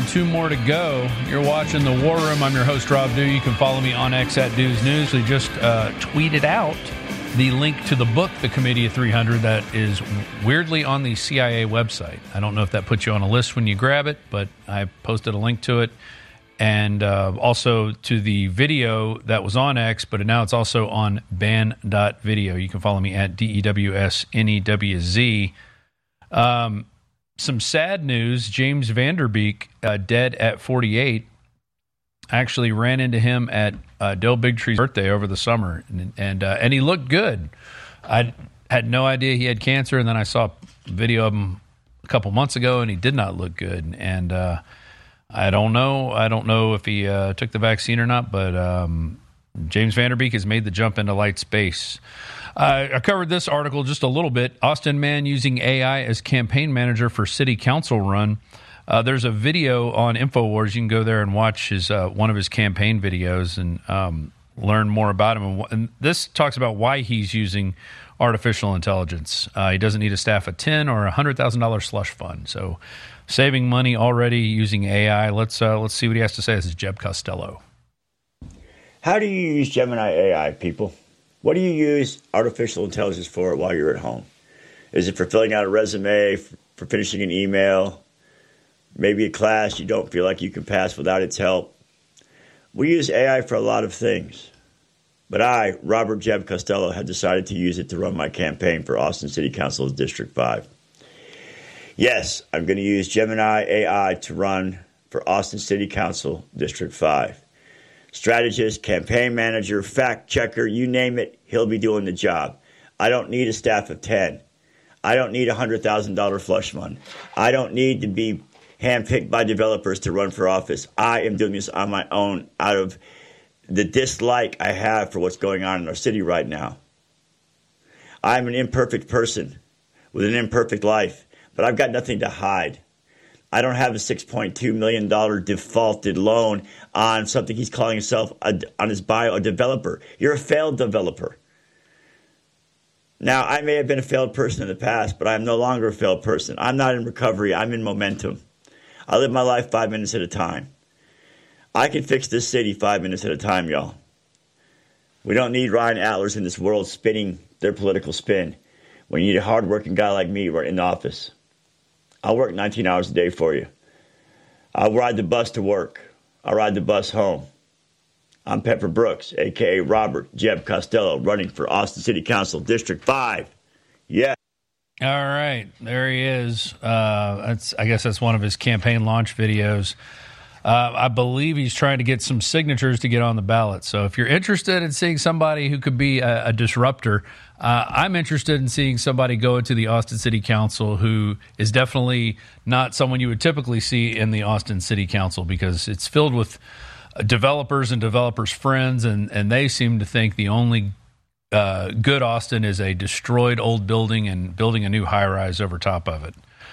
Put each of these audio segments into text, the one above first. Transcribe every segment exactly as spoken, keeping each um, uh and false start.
two more to go. You're watching The War Room. I'm your host, Rob Dew. You can follow me on X at Dews News. We just uh, tweeted out the link to the book, The Committee of three hundred, that is weirdly on the C I A website. I don't know if that puts you on a list when you grab it, but I posted a link to it. And uh, also to the video that was on X, but now it's also on ban dot video. You can follow me at D E W S N E W Z. Um, some sad news, James Van Der Beek, uh, dead at forty-eight. I actually ran into him at uh, Dale Bigtree's birthday over the summer, and and, uh, and he looked good. I had no idea he had cancer, and then I saw a video of him a couple months ago, and he did not look good. And uh, I don't know. I don't know if he uh, took the vaccine or not, but um, James Van Der Beek has made the jump into light space. Uh, I covered this article just a little bit. Austin man using A I as campaign manager for city council run. Uh, there's a video on InfoWars. You can go there and watch his uh, one of his campaign videos and um, learn more about him. And, and this talks about why he's using artificial intelligence. Uh, he doesn't need a staff of ten or a one hundred thousand dollars slush fund. So saving money already using A I. Let's uh, let's see what he has to say. This is Jeb Costello. How do you use Gemini A I, people? What do you use artificial intelligence for while you're at home? Is it for filling out a resume, for finishing an email, maybe a class you don't feel like you can pass without its help? We use A I for a lot of things. But I, Robert Jeb Costello, have decided to use it to run my campaign for Austin City Council's District five. Yes, I'm going to use Gemini A I to run for Austin City Council District five. Strategist, campaign manager, fact checker, you name it, he'll be doing the job. I don't need a staff of ten. I don't need a one hundred thousand dollars flush fund. I don't need to be handpicked by developers to run for office. I am doing this on my own out of the dislike I have for what's going on in our city right now. I'm an imperfect person with an imperfect life, but I've got nothing to hide. I don't have a six point two million dollars defaulted loan on something he's calling himself, a, on his bio, a developer. You're a failed developer. Now, I may have been a failed person in the past, but I'm no longer a failed person. I'm not in recovery. I'm in momentum. I live my life five minutes at a time. I can fix this city five minutes at a time, y'all. We don't need Ryan Adlers in this world spinning their political spin. We need a hardworking guy like me right in the office. I'll work nineteen hours a day for you. I'll ride the bus to work. I'll ride the bus home. I'm Pepper Brooks, a k a. Robert Jeb Costello, running for Austin City Council District five. Yeah. All right. There he is. Uh, that's, I guess that's one of his campaign launch videos. Uh, I believe he's trying to get some signatures to get on the ballot. So if you're interested in seeing somebody who could be a, a disruptor, uh, I'm interested in seeing somebody go into the Austin City Council who is definitely not someone you would typically see in the Austin City Council, because it's filled with developers and developers' friends, and, and they seem to think the only uh, good Austin is a destroyed old building and building a new high-rise over top of it.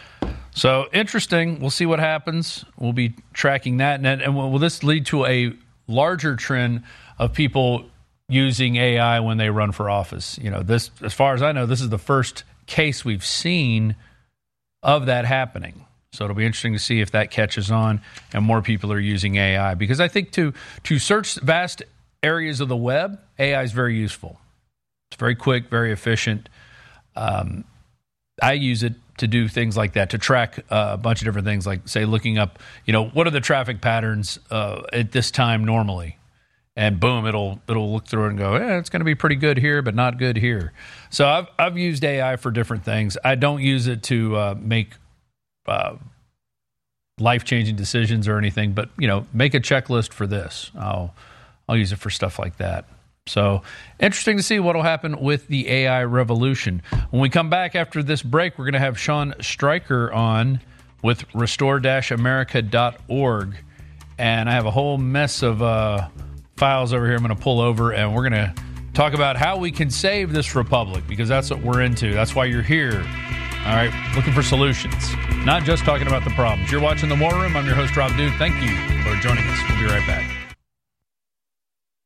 So interesting. We'll see what happens. We'll be tracking that. And, and will this lead to a larger trend of people using A I when they run for office? You know, this, as far as I know, this is the first case we've seen of that happening. So it'll be interesting to see if that catches on and more people are using A I. Because I think to, to search vast areas of the web, A I is very useful. It's very quick, very efficient. Um, I use it to do things like that, to track uh, a bunch of different things, like, say, looking up, you know, what are the traffic patterns uh, at this time normally? And boom, it'll it'll look through it and go, eh, it's going to be pretty good here, but not good here. So I've I've used A I for different things. I don't use it to uh, make uh, life-changing decisions or anything, but, you know, make a checklist for this. I'll I'll use it for stuff like that. So interesting to see what will happen with the A I revolution. When we come back after this break, we're going to have Sean Stryker on with restore dash america dot org. And I have a whole mess of uh, files over here I'm going to pull over, and we're going to talk about how we can save this republic, because that's what we're into. That's why you're here. All right, looking for solutions, not just talking about the problems. You're watching The War Room. I'm your host, Rob Dew. Thank you for joining us. We'll be right back.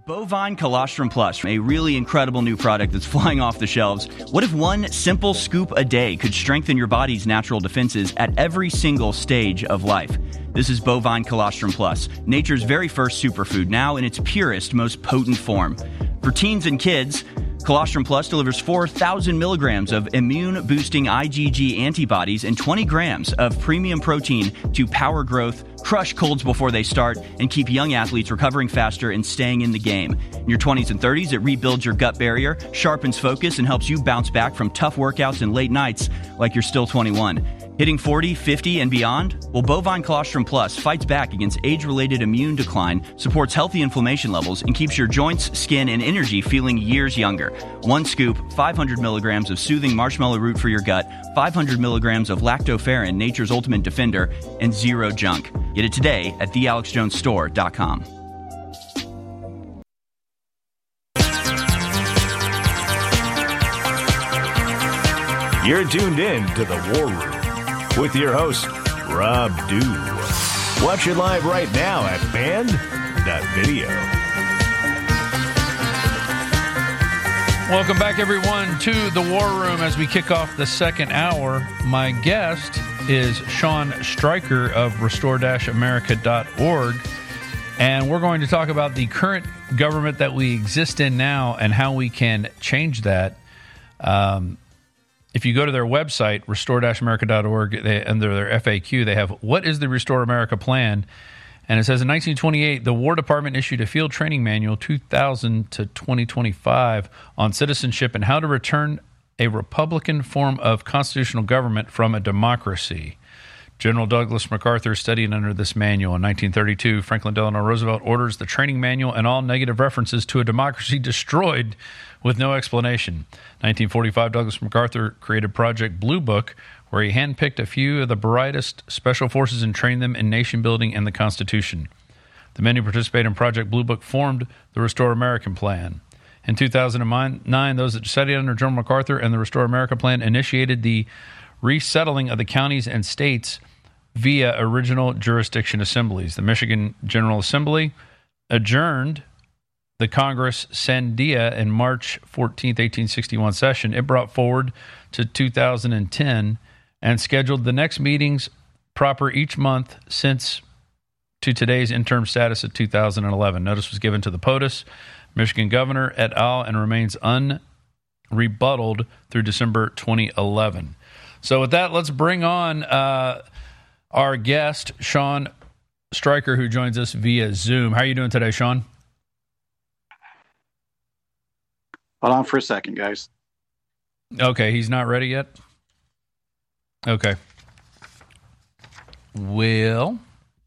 Bovine Colostrum Plus, a really incredible new product that's flying off the shelves. What if one simple scoop a day could strengthen your body's natural defenses at every single stage of life? This is Bovine Colostrum Plus, nature's very first superfood, now in its purest, most potent form. For teens and kids, Colostrum Plus delivers four thousand milligrams of immune-boosting IgG antibodies and twenty grams of premium protein to power growth, crush colds before they start, and keep young athletes recovering faster and staying in the game. In your twenties and thirties, it rebuilds your gut barrier, sharpens focus, and helps you bounce back from tough workouts and late nights like you're still twenty-one. Hitting forty, fifty, and beyond? Well, Bovine Colostrum Plus fights back against age-related immune decline, supports healthy inflammation levels, and keeps your joints, skin, and energy feeling years younger. One scoop, five hundred milligrams of soothing marshmallow root for your gut, five hundred milligrams of lactoferrin, nature's ultimate defender, and zero junk. Get it today at the alex jones store dot com. You're tuned in to the War Room with your host, Rob Dew. Watch it live right now at band dot video. Welcome back, everyone, to the War Room as we kick off the second hour. My guest is Sean Stryker of restore dash america dot org, and we're going to talk about the current government that we exist in now and how we can change that. Um, If you go to their website, restore dash america dot org, they, under their F A Q, they have, what is the Restore America plan? And it says, in nineteen twenty-eight, the War Department issued a field training manual, two thousand to twenty twenty-five, on citizenship and how to return a Republican form of constitutional government from a democracy. General Douglas MacArthur studied under this manual. In nineteen thirty-two, Franklin Delano Roosevelt orders the training manual and all negative references to a democracy destroyed with no explanation. nineteen forty-five, Douglas MacArthur created Project Blue Book, where he handpicked a few of the brightest special forces and trained them in nation building and the Constitution. The men who participated in Project Blue Book formed the Restore American Plan. In two thousand nine, those that studied under General MacArthur and the Restore America Plan initiated the resettling of the counties and states via original jurisdiction assemblies. The Michigan General Assembly adjourned the Congress Sandia in March fourteenth, eighteen sixty-one session. It brought forward to two thousand ten and scheduled the next meetings proper each month since to today's interim status of two thousand eleven. Notice was given to the POTUS, Michigan governor et al., and remains unrebutted through December twenty eleven. So with that, let's bring on uh, our guest, Sean Stryker, who joins us via Zoom. How are you doing today, Sean? Hold on for a second, guys. Okay, he's not ready yet? Okay. Well,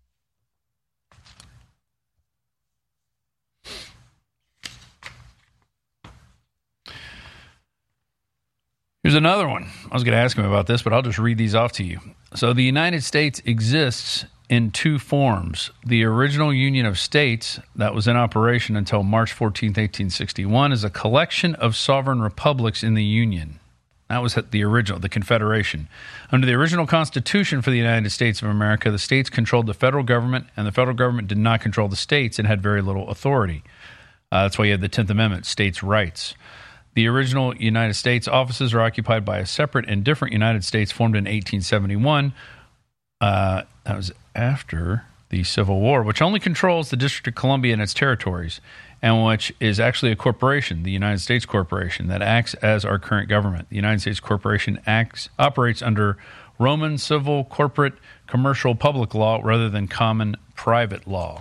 here's another one. I was going to ask him about this, but I'll just read these off to you. So the United States exists in two forms. The original Union of States that was in operation until March fourteenth, eighteen sixty-one is a collection of sovereign republics in the Union. That was the original, the Confederation. Under the original Constitution for the United States of America, the states controlled the federal government, and the federal government did not control the states and had very little authority. Uh, that's why you have the tenth Amendment, states' rights. The original United States offices are occupied by a separate and different United States formed in eighteen seventy-one. Uh, that was after the Civil War, which only controls the District of Columbia and its territories, and which is actually a corporation, the United States Corporation, that acts as our current government. The United States Corporation acts operates under Roman civil, corporate, commercial, public law rather than common private law.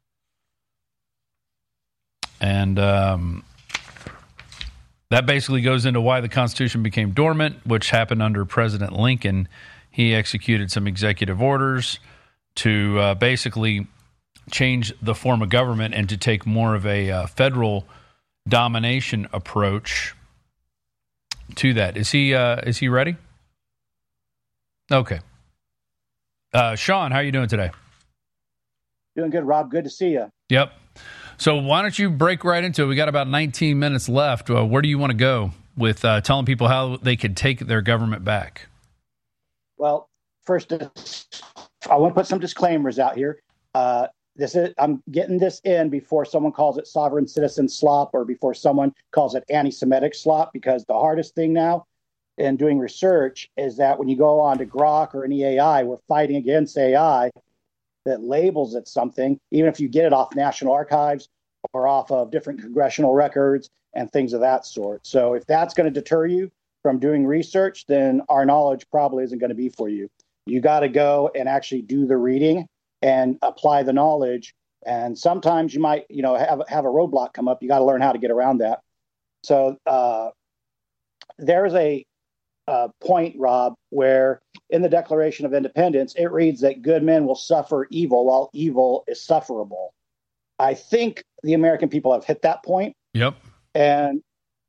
And um, that basically goes into why the Constitution became dormant, which happened under President Lincoln. He executed some executive orders to uh, basically change the form of government and to take more of a uh, federal domination approach to that. Is he uh, is he ready? Okay. Uh, Sean, how are you doing today? Doing good, Rob. Good to see you. Yep. So why don't you break right into it? We got about nineteen minutes left. Uh, where do you want to go with uh, telling people how they could take their government back? Well, first, I want to put some disclaimers out here. Uh, this is I'm getting this in before someone calls it sovereign citizen slop or before someone calls it anti-Semitic slop, because the hardest thing now in doing research is that when you go on to Grok or any A I, we're fighting against A I that labels it something, even if you get it off National Archives or off of different congressional records and things of that sort. So if that's going to deter you from doing research, then our knowledge probably isn't going to be for you. You got to go and actually do the reading and apply the knowledge. And sometimes you might, you know, have, have a roadblock come up. You got to learn how to get around that. So uh, there's a uh, point, Rob, where in the Declaration of Independence, it reads that good men will suffer evil while evil is sufferable. I think the American people have hit that point. Yep. And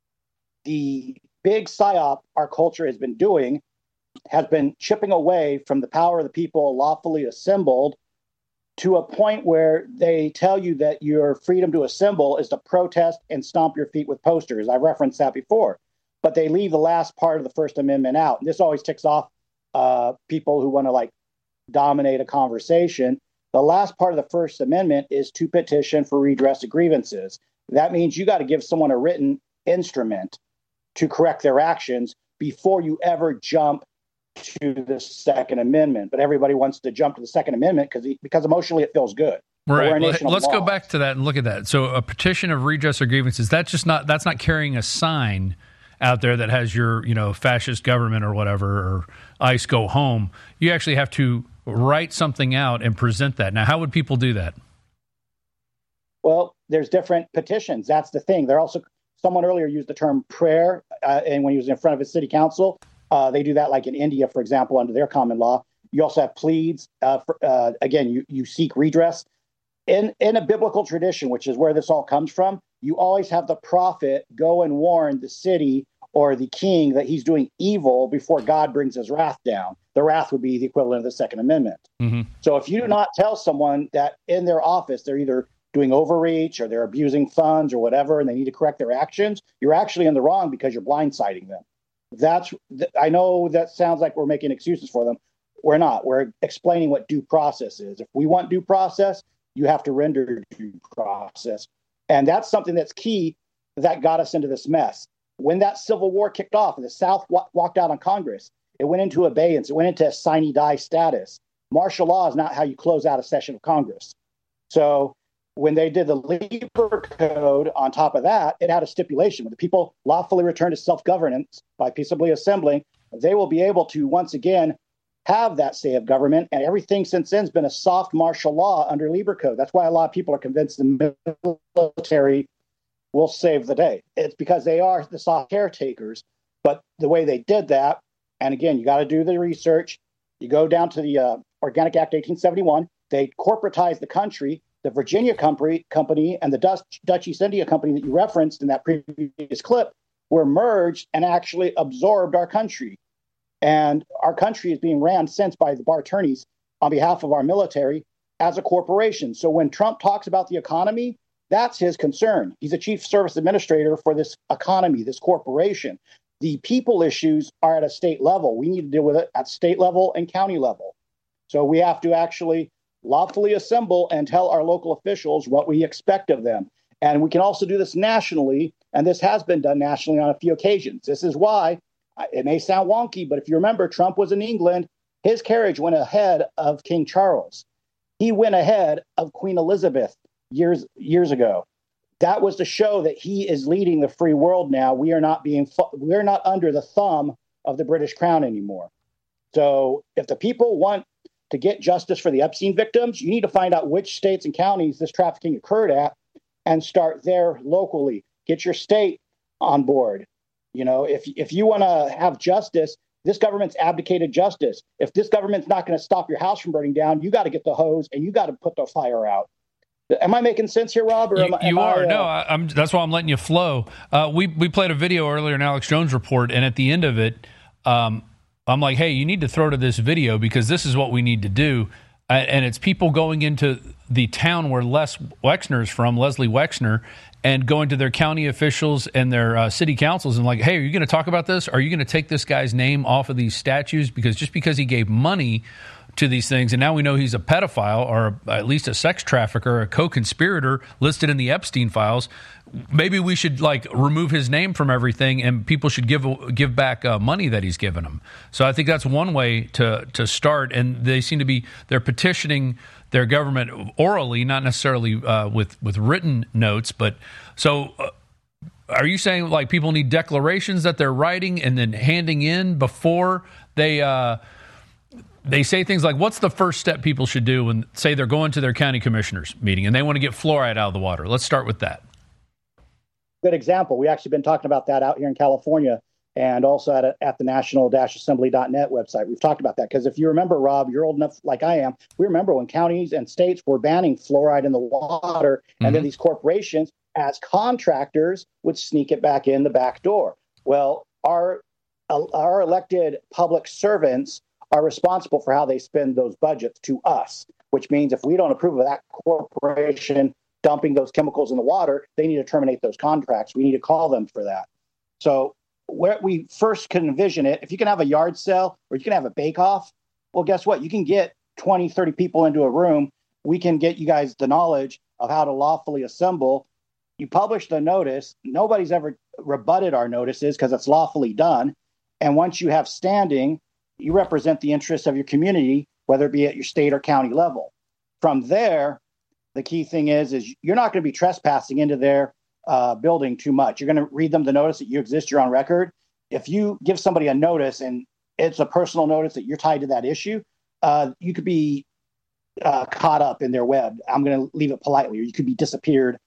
the big psyop our culture has been doing has been chipping away from the power of the people lawfully assembled to a point where they tell you that your freedom to assemble is to protest and stomp your feet with posters. I referenced that before, but they leave the last part of the First Amendment out. And this always ticks off uh, people who want to like dominate a conversation. The last part of the First Amendment is to petition for redress of grievances. That means you got to give someone a written instrument to correct their actions before you ever jump to the Second Amendment. But everybody wants to jump to the Second Amendment because because emotionally it feels good. Right. Well, let's go back to that and look at that. So a petition of redress of grievances, that's just not that's not carrying a sign out there that has your, you know, fascist government or whatever, or ICE go home. You actually have to write something out and present that. Now, how would people do that? Well, there's different petitions. That's the thing. They're also, someone earlier used the term prayer, uh, and when he was in front of his city council, uh, they do that like in India, for example, under their common law. You also have pleads. Uh, for, uh, again, you, you seek redress. In, in a biblical tradition, which is where this all comes from, you always have the prophet go and warn the city or the king that he's doing evil before God brings his wrath down. The wrath would be the equivalent of the Second Amendment. Mm-hmm. So if you do not tell someone that in their office they're either doing overreach or they're abusing funds or whatever, and they need to correct their actions, you're actually in the wrong because you're blindsiding them. That's, I know that sounds like we're making excuses for them. We're not. We're explaining what due process is. If we want due process, you have to render due process. And that's something that's key that got us into this mess. When that Civil War kicked off and the South w- walked out on Congress, it went into abeyance. It went into sine die status. Martial law is not how you close out a session of Congress. So when they did the Lieber Code on top of that, it had a stipulation. When the people lawfully return to self-governance by peaceably assembling, they will be able to once again have that say of government, and everything since then has been a soft martial law under Lieber Code. That's why a lot of people are convinced the military will save the day. It's because they are the soft caretakers, but the way they did that, and again, you got to do the research. You go down to the uh, Organic Act eighteen seventy-one, they corporatized the country. The Virginia company, company and the Dutch, Dutch East India Company that you referenced in that previous clip were merged and actually absorbed our country. And our country is being ran since by the bar attorneys on behalf of our military as a corporation. So when Trump talks about the economy, that's his concern. He's a chief service administrator for this economy, this corporation. The people issues are at a state level. We need to deal with it at state level and county level. So we have to actually lawfully assemble and tell our local officials what we expect of them. And we can also do this nationally, and this has been done nationally on a few occasions. This is why it may sound wonky, but if you remember, Trump was in England. His carriage went ahead of King Charles. He went ahead of Queen Elizabeth years years ago. That was to show that he is leading the free world now. We are not being we're not under the thumb of the British Crown anymore. So if the people want to get justice for the Epstein victims, you need to find out which states and counties this trafficking occurred at and start there locally. Get your state on board. You know, if if you want to have justice, this government's abdicated justice. If this government's not going to stop your house from burning down, you got to get the hose and you got to put the fire out. Am I making sense here, Rob? Or you am, am you are. I, uh, no, I, I'm, that's why I'm letting you flow. Uh, we we played a video earlier in Alex Jones Report, and at the end of it, um, I'm like, hey, you need to throw to this video because this is what we need to do. Uh, and it's people going into the town where Les Wexner is from, Leslie Wexner, and going to their county officials and their uh, city councils and like, hey, are you going to talk about this? Are you going to take this guy's name off of these statues? Because just because he gave money to these things, and now we know he's a pedophile or at least a sex trafficker, a co-conspirator listed in the Epstein files. Maybe we should like remove his name from everything, and people should give give back uh, money that he's given them. So I think that's one way to to start. And they seem to be they're petitioning their government orally, not necessarily uh, with with written notes. But so, uh, are you saying like people need declarations that they're writing and then handing in before they? Uh, They say things like, what's the first step people should do when, say, they're going to their county commissioners meeting and they want to get fluoride out of the water? Let's start with that. Good example. We actually been talking about that out here in California and also at, a, at the national dash assembly dot net website. We've talked about that because if you remember, Rob, you're old enough like I am. We remember when counties and states were banning fluoride in the water, and mm-hmm. then these corporations as contractors would sneak it back in the back door. Well, our our elected public servants are responsible for how they spend those budgets to us, which means if we don't approve of that corporation dumping those chemicals in the water, they need to terminate those contracts. We need to call them for that. So where we first can envision it, if you can have a yard sale or you can have a bake-off, well, guess what? You can get twenty, thirty people into a room. We can get you guys the knowledge of how to lawfully assemble. You publish the notice. Nobody's ever rebutted our notices because it's lawfully done. And once you have standing, you represent the interests of your community, whether it be at your state or county level. From there, the key thing is, is you're not going to be trespassing into their uh, building too much. You're going to read them the notice that you exist, you're on record. If you give somebody a notice and it's a personal notice that you're tied to that issue, uh, you could be uh, caught up in their web. I'm going to leave it politely, or you could be disappeared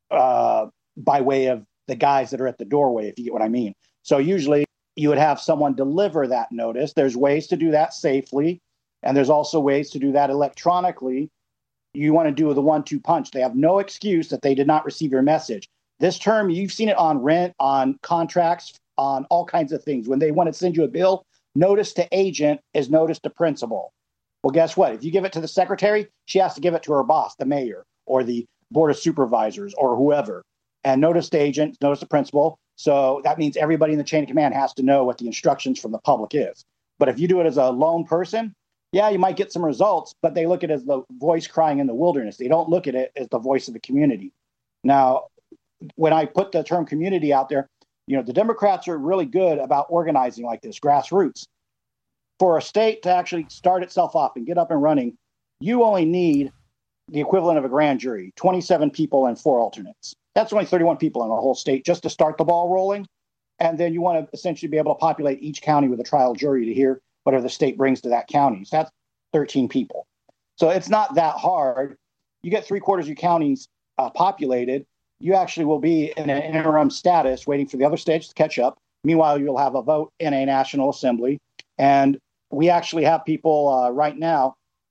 uh, by way of the guys that are at the doorway, if you get what I mean. So usually, you would have someone deliver that notice. There's ways to do that safely, and there's also ways to do that electronically. You want to do the one two punch. They have no excuse that they did not receive your message. This term, you've seen it on rent, on contracts, on all kinds of things. When they want to send you a bill, notice to agent is notice to principal. Well, guess what? If you give it to the secretary, she has to give it to her boss, the mayor, or the board of supervisors, or whoever. And notice to agent, notice to principal. So that means everybody in the chain of command has to know what the instructions from the public is. But if you do it as a lone person, yeah, you might get some results, but they look at it as the voice crying in the wilderness. They don't look at it as the voice of the community. Now, when I put the term community out there, you know, the Democrats are really good about organizing like this, grassroots. For a state to actually start itself off and get up and running, you only need the equivalent of a grand jury, twenty-seven people and four alternates. That's only thirty-one people in the whole state just to start the ball rolling. And then you want to essentially be able to populate each county with a trial jury to hear whatever the state brings to that county. So that's thirteen people. So it's not that hard. You get three quarters of your counties uh, populated. You actually will be in an interim status waiting for the other states to catch up. Meanwhile, you'll have a vote in a national assembly. And we actually have people uh, right now,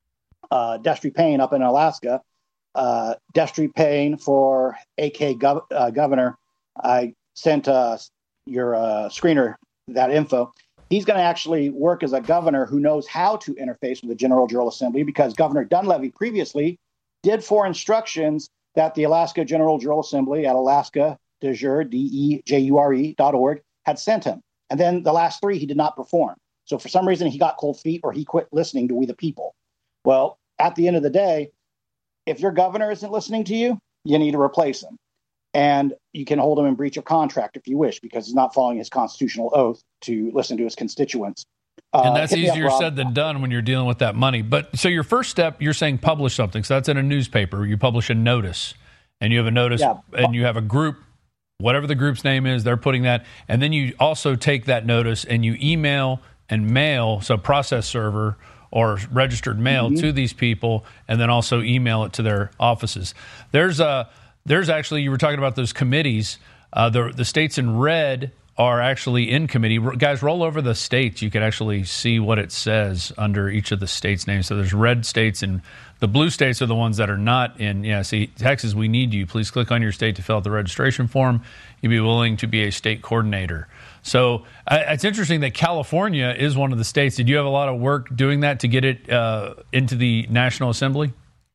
uh, Destry Payne up in Alaska, Uh, Destry Payne for A K gov- uh, governor. I sent uh, your uh, screener that info. He's going to actually work as a governor who knows how to interface with the General Jural Assembly, because Governor Dunleavy previously did four instructions that the Alaska General Jural Assembly at Alaska de Jure, D E J U R E dot org had sent him. And then the last three he did not perform. So for some reason he got cold feet or he quit listening to We the People. Well, at the end of the day, if your governor isn't listening to you, you need to replace him. And you can hold him in breach of contract if you wish, because he's not following his constitutional oath to listen to his constituents. Uh, and that's easier up, said than done when you're dealing with that money. But so your first step, you're saying publish something. So that's in a newspaper. You publish a notice, and you have a notice, yeah. and you have a group, whatever the group's name is, they're putting that. And then you also take that notice and you email and mail, so process server or registered mail mm-hmm. to these people, and then also email it to their offices. There's a, there's actually, you were talking about those committees. Uh, the the states in red are actually in committee. Guys, roll over the states. You can actually see what it says under each of the states' names. So there's red states, and the blue states are the ones that are not in. Yeah, see, Texas, we need you. Please click on your state to fill out the registration form. You'd be willing to be a state coordinator. So uh, it's interesting that California is one of the states. Did you have a lot of work doing that to get it uh, into the National Assembly?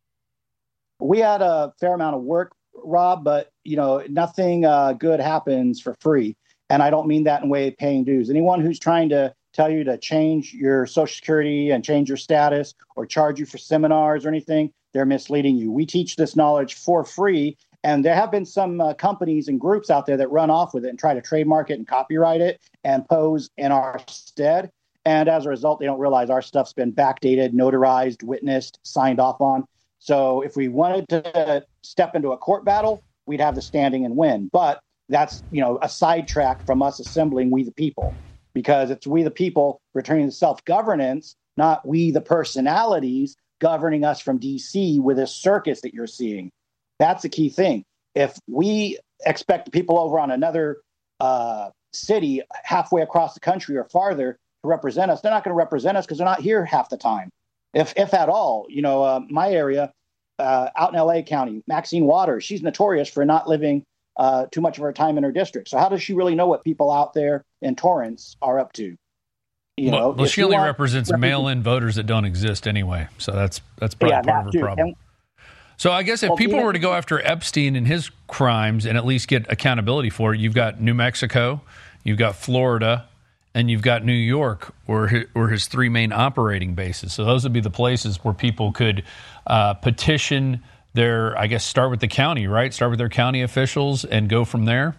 We had a fair amount of work, Rob, but you know, nothing uh, good happens for free. And I don't mean that in a way of paying dues. Anyone who's trying to tell you to change your Social Security and change your status or charge you for seminars or anything, they're misleading you. We teach this knowledge for free. And there have been some uh, companies and groups out there that run off with it and try to trademark it and copyright it and pose in our stead. And as a result, they don't realize our stuff's been backdated, notarized, witnessed, signed off on. So if we wanted to step into a court battle, we'd have the standing and win. But that's, you know, a sidetrack from us assembling We the People, because it's we the people returning to self-governance, not we the personalities governing us from D C with this circus that you're seeing. That's the key thing. If we expect people over on another uh, city halfway across the country or farther to represent us, they're not going to represent us because they're not here half the time, if if at all. You know, uh, my area uh, out in L A County, Maxine Waters, she's notorious for not living uh, too much of her time in her district. So how does she really know what people out there in Torrance are up to? You well, know, well she only want, represents represent- mail-in voters that don't exist anyway. So that's that's probably yeah, part of her too. problem. And, So I guess if well, people yeah. were to go after Epstein and his crimes and at least get accountability for it, you've got New Mexico, you've got Florida, and you've got New York, or his, or his three main operating bases. So those would be the places where people could uh, petition their, I guess, start with the county, right? Start with their county officials and go from there?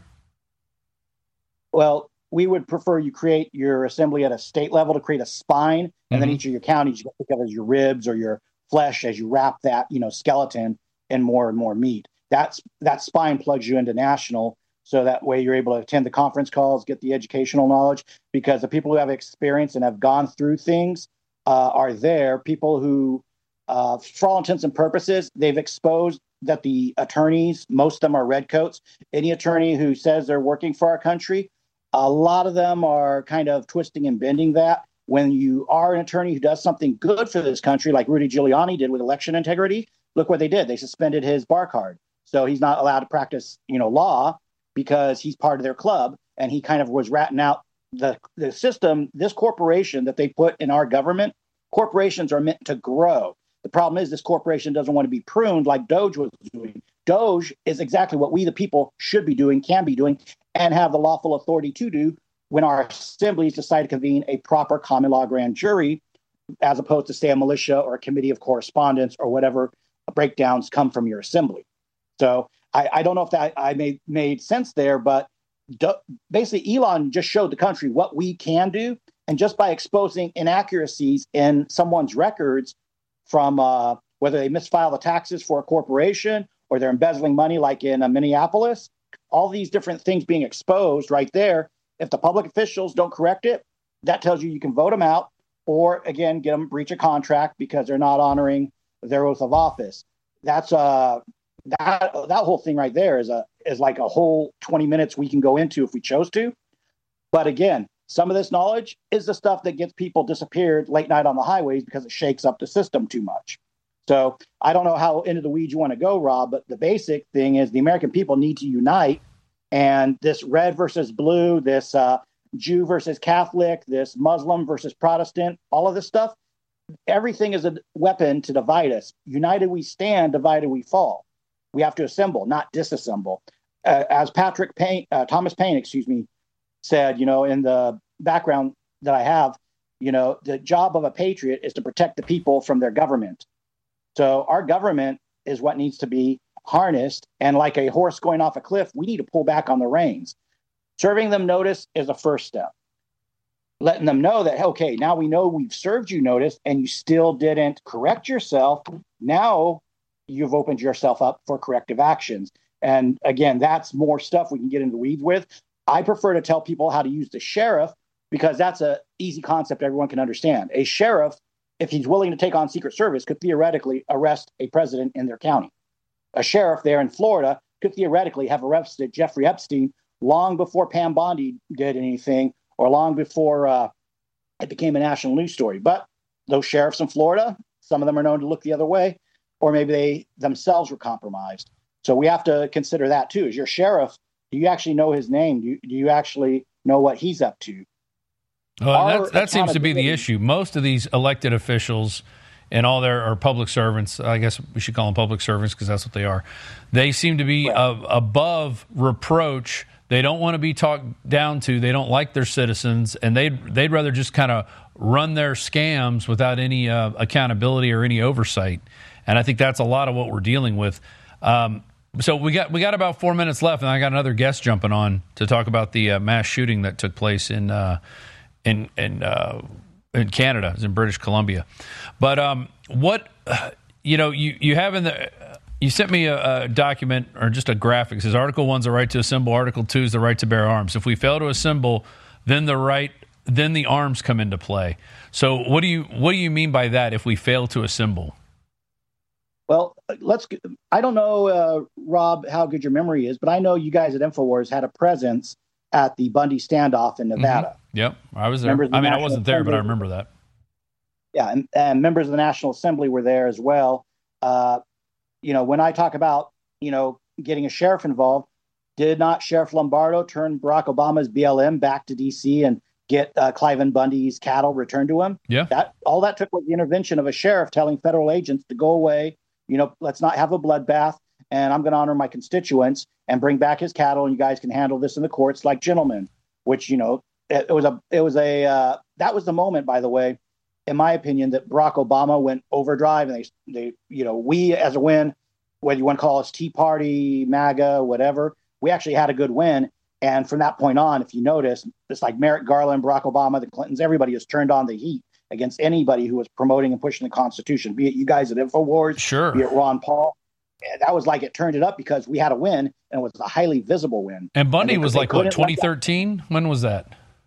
Well, we would prefer you create your assembly at a state level to create a spine, and mm-hmm. then each of your counties you think of as your ribs or your flesh as you wrap that, you know, skeleton in more and more meat. That's that spine plugs you into national, so that way you're able to attend the conference calls, get the educational knowledge, because the people who have experience and have gone through things uh, are there. People who, uh, for all intents and purposes, they've exposed that the attorneys, most of them are redcoats. Any attorney who says they're working for our country, a lot of them are kind of twisting and bending that. When you are an attorney who does something good for this country, like Rudy Giuliani did with election integrity, look what they did. They suspended his bar card. So he's not allowed to practice, you know, law because he's part of their club. And he kind of was ratting out the, the system, this corporation that they put in our government. Corporations are meant to grow. The problem is this corporation doesn't want to be pruned like Doge was doing. Doge is exactly what we, the people, should be doing, can be doing, and have the lawful authority to do when our assemblies decide to convene a proper common law grand jury, as opposed to, say, a militia or a committee of correspondence or whatever breakdowns come from your assembly. So I, I don't know if that I made, made sense there, but do, basically Elon just showed the country what we can do. And just by exposing inaccuracies in someone's records from uh, whether they misfile the taxes for a corporation or they're embezzling money like in uh, Minneapolis, all these different things being exposed right there. If the public officials don't correct it, that tells you you can vote them out or, again, get them breach a contract because they're not honoring their oath of office. That's uh, that that whole thing right there is a is like a whole twenty minutes we can go into if we chose to. But again, some of this knowledge is the stuff that gets people disappeared late night on the highways because it shakes up the system too much. So I don't know how into the weeds you want to go, Rob, but the basic thing is the American people need to unite. And this red versus blue, this uh, Jew versus Catholic, this Muslim versus Protestant, all of this stuff, everything is a weapon to divide us. United we stand, divided we fall. We have to assemble, not disassemble. Uh, as Patrick Payne, uh, Thomas Paine, excuse me, said, you know, in the background that I have, you know, the job of a patriot is to protect the people from their government. So our government is what needs to be harnessed, and like a horse going off a cliff, we need to pull back on the reins. Serving them notice is a first step. Letting them know that, okay, now we know we've served you notice and you still didn't correct yourself. Now you've opened yourself up for corrective actions. And again, that's more stuff we can get into the weeds with. I prefer to tell people how to use the sheriff because that's an easy concept everyone can understand. A sheriff, if he's willing to take on Secret Service, could theoretically arrest a president in their county. A sheriff there in Florida could theoretically have arrested Jeffrey Epstein long before Pam Bondi did anything or long before uh, it became a national news story. But those sheriffs in Florida, some of them are known to look the other way, or maybe they themselves were compromised. So we have to consider that too. Is your sheriff, do you actually know his name? Do you, do you actually know what he's up to? Well, that, that seems to be the issue. Most of these elected officials and all their are public servants, I guess we should call them public servants because that's what they are. They seem to be right. uh, above reproach They don't want to be talked down to. They don't like their citizens, and they'd, they'd rather just kind of run their scams without any uh, accountability or any oversight. And I think that's a lot of what we're dealing with. Um, so we got we got about four minutes left, and I got another guest jumping on to talk about the uh, mass shooting that took place in uh, in in uh, in Canada, it was in British Columbia. But um, what you know, you you have in the you sent me a, a document or just a graphic. It says Article One's the right to assemble. Article Two is the right to bear arms. If we fail to assemble, then the right then the arms come into play. So what do you what do you mean by that? If we fail to assemble? Well, let's. I don't know, uh, Rob, how good your memory is, but I know you guys at InfoWars had a presence at the Bundy standoff in Nevada. Mm-hmm. Yep, I was there. I mean, National I wasn't there, Assembly, but I remember that. Yeah, and, and members of the National Assembly were there as well. Uh, you know, when I talk about, you know, getting a sheriff involved, did not Sheriff Lombardo turn Barack Obama's B L M back to D C and get uh, Cliven Bundy's cattle returned to him? Yeah. That all that took was the intervention of a sheriff telling federal agents to go away. You know, let's not have a bloodbath, and I'm going to honor my constituents and bring back his cattle, and you guys can handle this in the courts like gentlemen. Which, you know, it, it was a, it was a, uh, that was the moment, by the way, in my opinion, that Barack Obama went overdrive, and they, they, you know, we as a win, whether you want to call us Tea Party, MAGA, whatever, we actually had a good win. And from that point on, if you notice, it's like Merrick Garland, Barack Obama, the Clintons, everybody has turned on the heat against anybody who was promoting and pushing the Constitution, be it you guys at InfoWars, sure, be it Ron Paul. And that was like it turned it up because we had a win, and it was a highly visible win. And Bundy and they, was like, what, twenty thirteen? When was that?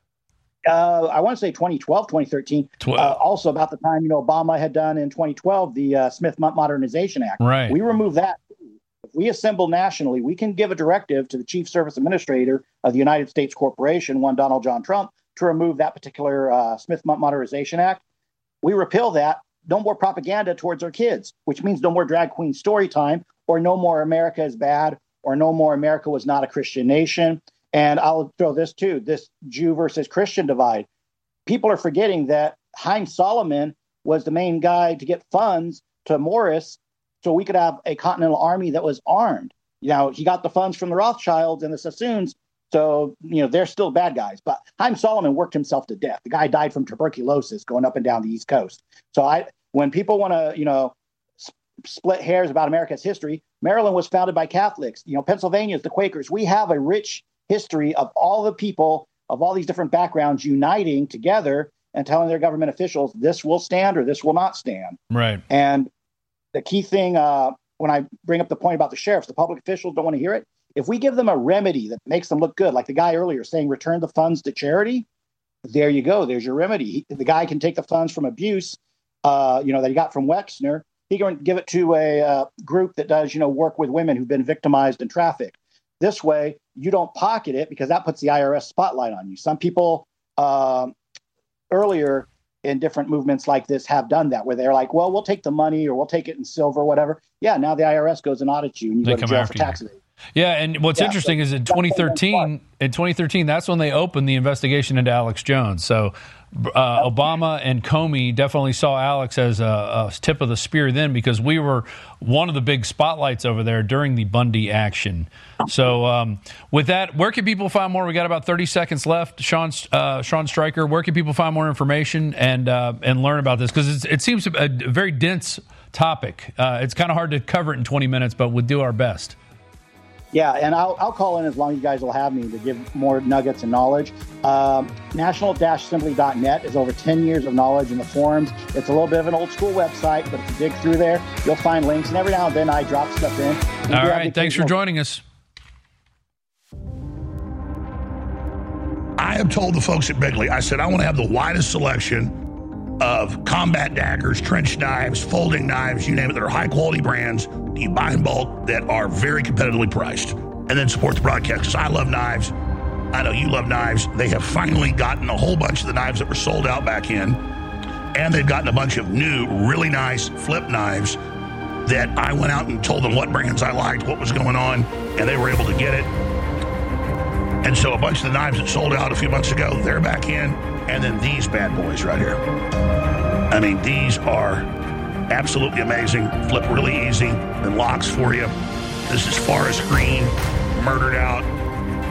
Uh, I want to say twenty twelve, twenty thirteen. Uh, also about the time, you know, Obama had done in twenty twelve the uh, Smith Modernization Act. Right. We removed that. If we assemble nationally, we can give a directive to the Chief Service Administrator of the United States Corporation, one Donald John Trump, to remove that particular uh, Smith Modernization Act. We repeal that. No more propaganda towards our kids, which means no more drag queen story time, or no more America is bad, or no more America was not a Christian nation. And I'll throw this too, this Jew versus Christian divide. People are forgetting that Haim Solomon was the main guy to get funds to Morris so we could have a continental army that was armed. You know, he got the funds from the Rothschilds and the Sassoons. So, you know, they're still bad guys. But Haim Solomon worked himself to death. The guy died from tuberculosis going up and down the East Coast. So I, when people want to, you know, sp- split hairs about America's history, Maryland was founded by Catholics. You know, Pennsylvania is the Quakers. We have a rich history of all the people of all these different backgrounds uniting together and telling their government officials, this will stand or this will not stand. Right. And the key thing, uh, when I bring up the point about the sheriffs, the public officials don't want to hear it. If we give them a remedy that makes them look good, like the guy earlier saying, return the funds to charity, there you go. There's your remedy. He, the guy can take the funds from abuse, uh, you know, that he got from Wexner. He can give it to a uh, group that does, you know, work with women who've been victimized and trafficked. This way, you don't pocket it because that puts the I R S spotlight on you. Some people uh, earlier in different movements like this have done that, where they're like, well, we'll take the money or we'll take it in silver or whatever. Yeah, now the I R S goes and audits you and you they go to jail for tax evasion. Yeah, and what's yeah, interesting so is in twenty thirteen, in twenty thirteen, that's when they opened the investigation into Alex Jones. So uh, Obama and Comey definitely saw Alex as a, a tip of the spear then, because we were one of the big spotlights over there during the Bundy action. So um, with that, where can people find more? We got about thirty seconds left. Sean uh, Sean Stryker, where can people find more information and uh, and learn about this? Because it seems a very dense topic. Uh, it's kind of hard to cover it in twenty minutes, but we'll do our best. Yeah, and I'll, I'll call in as long as you guys will have me to give more nuggets and knowledge. Um, national assembly dot net is over ten years of knowledge in the forums. It's a little bit of an old school website, but if you dig through there, you'll find links. And every now and then I drop stuff in. We All right, thanks for joining us. I have told the folks at Bigley, I said, I want to have the widest selection of combat daggers, trench knives, folding knives, you name it, that are high-quality brands that you buy in bulk that are very competitively priced, and then support the broadcast, because I love knives. I know you love knives. They have finally gotten a whole bunch of the knives that were sold out back in, and they've gotten a bunch of new, really nice flip knives that I went out and told them what brands I liked, what was going on, and they were able to get it. And so a bunch of the knives that sold out a few months ago, they're back in. And then these bad boys right here. I mean, these are absolutely amazing. Flip really easy and locks for you. This is Forest Green, murdered out.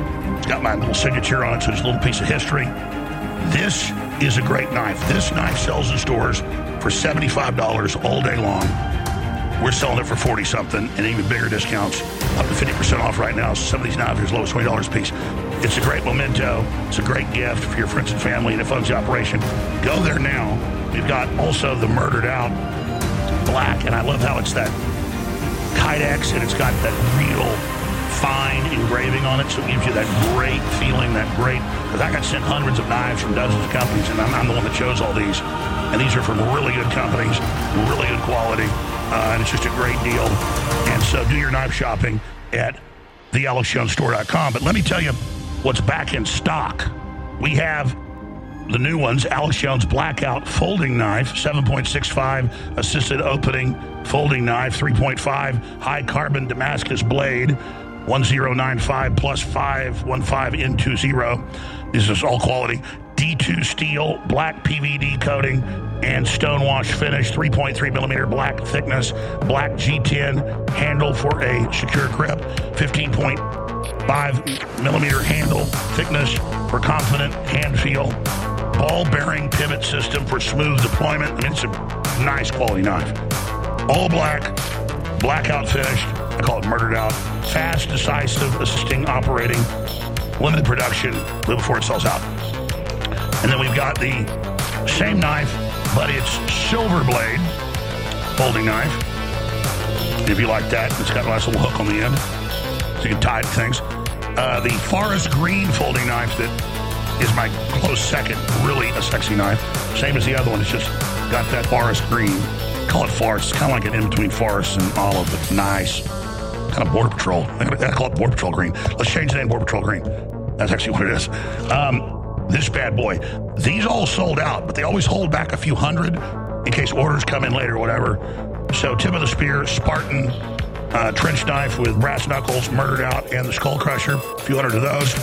It's got my little signature on it, so it's a little piece of history. This is a great knife. This knife sells in stores for seventy-five dollars all day long. We're selling it for forty something, and even bigger discounts, up to fifty percent off right now. So some of these knives are as low as twenty dollars a piece. It's a great memento. It's a great gift for your friends and family, and it funds the operation. Go there now. We've got also the Murdered Out Black, and I love how it's that Kydex, and it's got that real fine engraving on it, so it gives you that great feeling, that great, because I got sent hundreds of knives from dozens of companies, and I'm, I'm the one that chose all these, and these are from really good companies, really good quality, uh, and it's just a great deal. And so do your knife shopping at the alex jones store dot com. But let me tell you what's back in stock. We have the new ones, Alex Jones Blackout Folding Knife, seven point six five assisted opening folding knife, three point five high carbon Damascus blade, one zero nine five plus five one five N twenty. This is all quality. D two steel, black P V D coating, and stonewash finish, three point three millimeter black thickness, black G ten handle for a secure grip, fifteen point five millimeter handle thickness for confident hand feel, ball bearing pivot system for smooth deployment. I mean, it's a nice quality knife. All black, blackout finished. I call it Murdered Out. Fast, decisive, assisting, operating, limited production, live before it sells out. And then we've got the same knife, but it's silver blade folding knife. If you like that, it's got a nice little hook on the end, so you can tie things. Uh, the forest green folding knife that is my close second, really a sexy knife. Same as the other one, it's just got that forest green. Call it forest. It's kind of like an in-between forest and olive, but nice. Kind of Border Patrol. I call it Border Patrol green. Let's change the name Border Patrol green. That's actually what it is. Um, this bad boy. These all sold out, but they always hold back a few hundred in case orders come in later or whatever. So tip of the spear, Spartan uh, trench knife with brass knuckles, Murdered Out, and the Skull Crusher. A few hundred of those.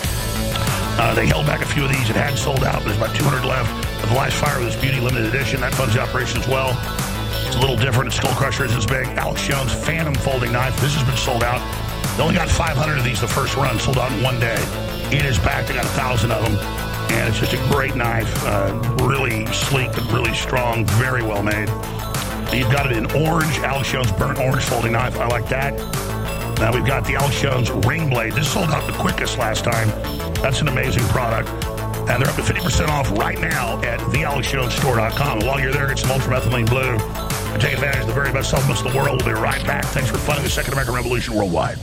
Uh, they held back a few of these. It had sold out. There's about two hundred left. But the last fire with this beauty limited edition. That funds the operation as well. It's a little different. The Skull Crusher isn't as big. Alex Jones Phantom folding knife. This has been sold out. They only got five hundred of these the first run. Sold out in one day. It is back. They got a thousand of them. And it's just a great knife. Uh, really sleek and really strong. Very well made. You've got it in orange. Alex Jones Burnt Orange folding knife. I like that. Now we've got the Alex Jones Ring Blade. This sold out the quickest last time. That's an amazing product. And they're up to fifty percent off right now at the alex jones store dot com. And while you're there, get some ultramethylene blue and take advantage of the very best supplements in the world. We'll be right back. Thanks for funding the Second American Revolution worldwide.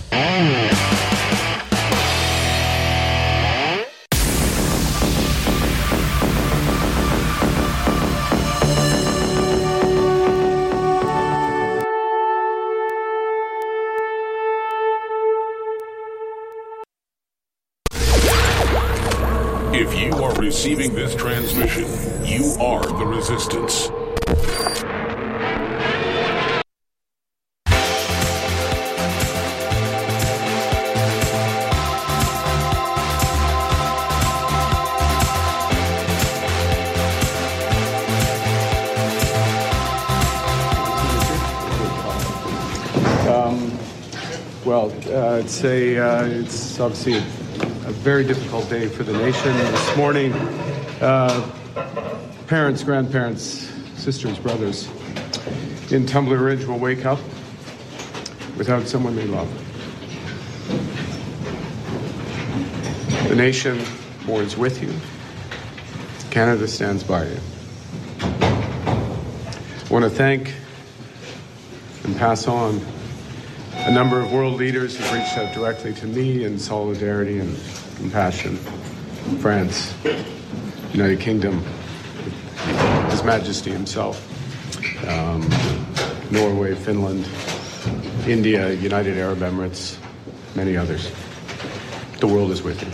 If you are receiving this transmission, you are the resistance. Um, well, uh, it's a, uh, it's obviously a A very difficult day for the nation. This morning, uh, parents, grandparents, sisters, brothers in Tumbler Ridge will wake up without someone they love. The nation mourns with you. Canada stands by you. I want to thank and pass on a number of world leaders who've reached out directly to me in solidarity and compassion. France, United Kingdom, His Majesty himself, um, Norway, Finland, India, United Arab Emirates, many others. The world is with you.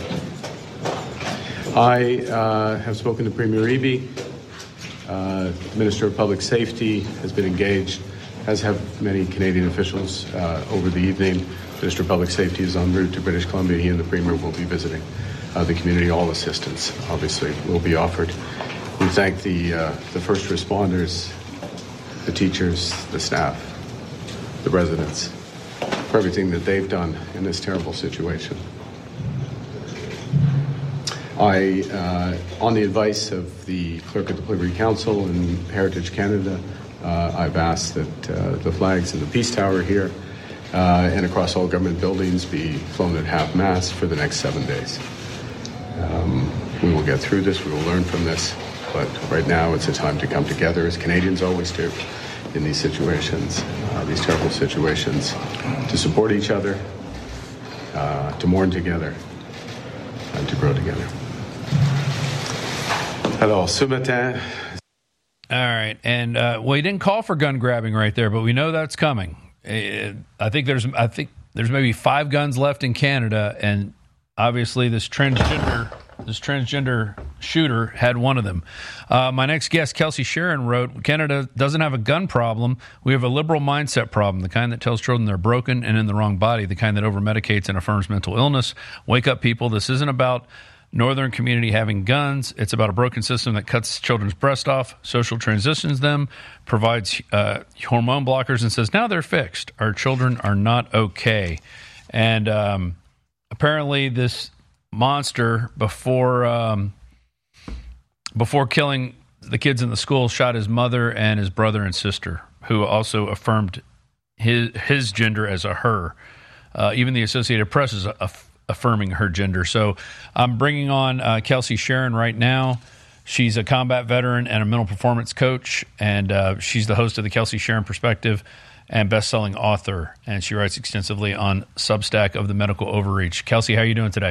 I uh, have spoken to Premier Eby. Uh, the Minister of Public Safety has been engaged, as have many Canadian officials uh, over the evening. Minister of Public Safety is en route to British Columbia. He and the Premier will be visiting uh, the community. All assistance, obviously, will be offered. We thank the, uh, the first responders, the teachers, the staff, the residents, for everything that they've done in this terrible situation. I, uh, on the advice of the Clerk of the Privy Council and Heritage Canada, uh, I've asked that uh, the flags in the Peace Tower here uh, and across all government buildings be flown at half-mast for the next seven days. Um, we will get through this, we will learn from this, but right now it's a time to come together, as Canadians always do, in these situations, uh, these terrible situations, to support each other, uh, to mourn together, and to grow together. Alors, ce matin... All right, and uh, well, he didn't call for gun grabbing right there, but we know that's coming. Uh, I think there's, I think there's maybe five guns left in Canada, and obviously this transgender, this transgender shooter had one of them. Uh, my next guest, Kelsey Sharon, wrote, "Canada doesn't have a gun problem. We have a liberal mindset problem, the kind that tells children they're broken and in the wrong body, the kind that over-medicates and affirms mental illness. Wake up, people. This isn't about Northern community having guns. It's about a broken system that cuts children's breast off, social transitions them, provides uh, hormone blockers, and says, now they're fixed. Our children are not okay." And um, apparently this monster, before um, before killing the kids in the school, shot his mother and his brother and sister, who also affirmed his, his gender as a her. Uh, even the Associated Press is a, a affirming her gender. So I'm bringing on uh, Kelsey Sharon right now. She's a combat veteran and a mental performance coach, and uh, she's the host of the Kelsey Sharon Perspective and best-selling author, and she writes extensively on Substack of the Medical Overreach. Kelsey, how are you doing today?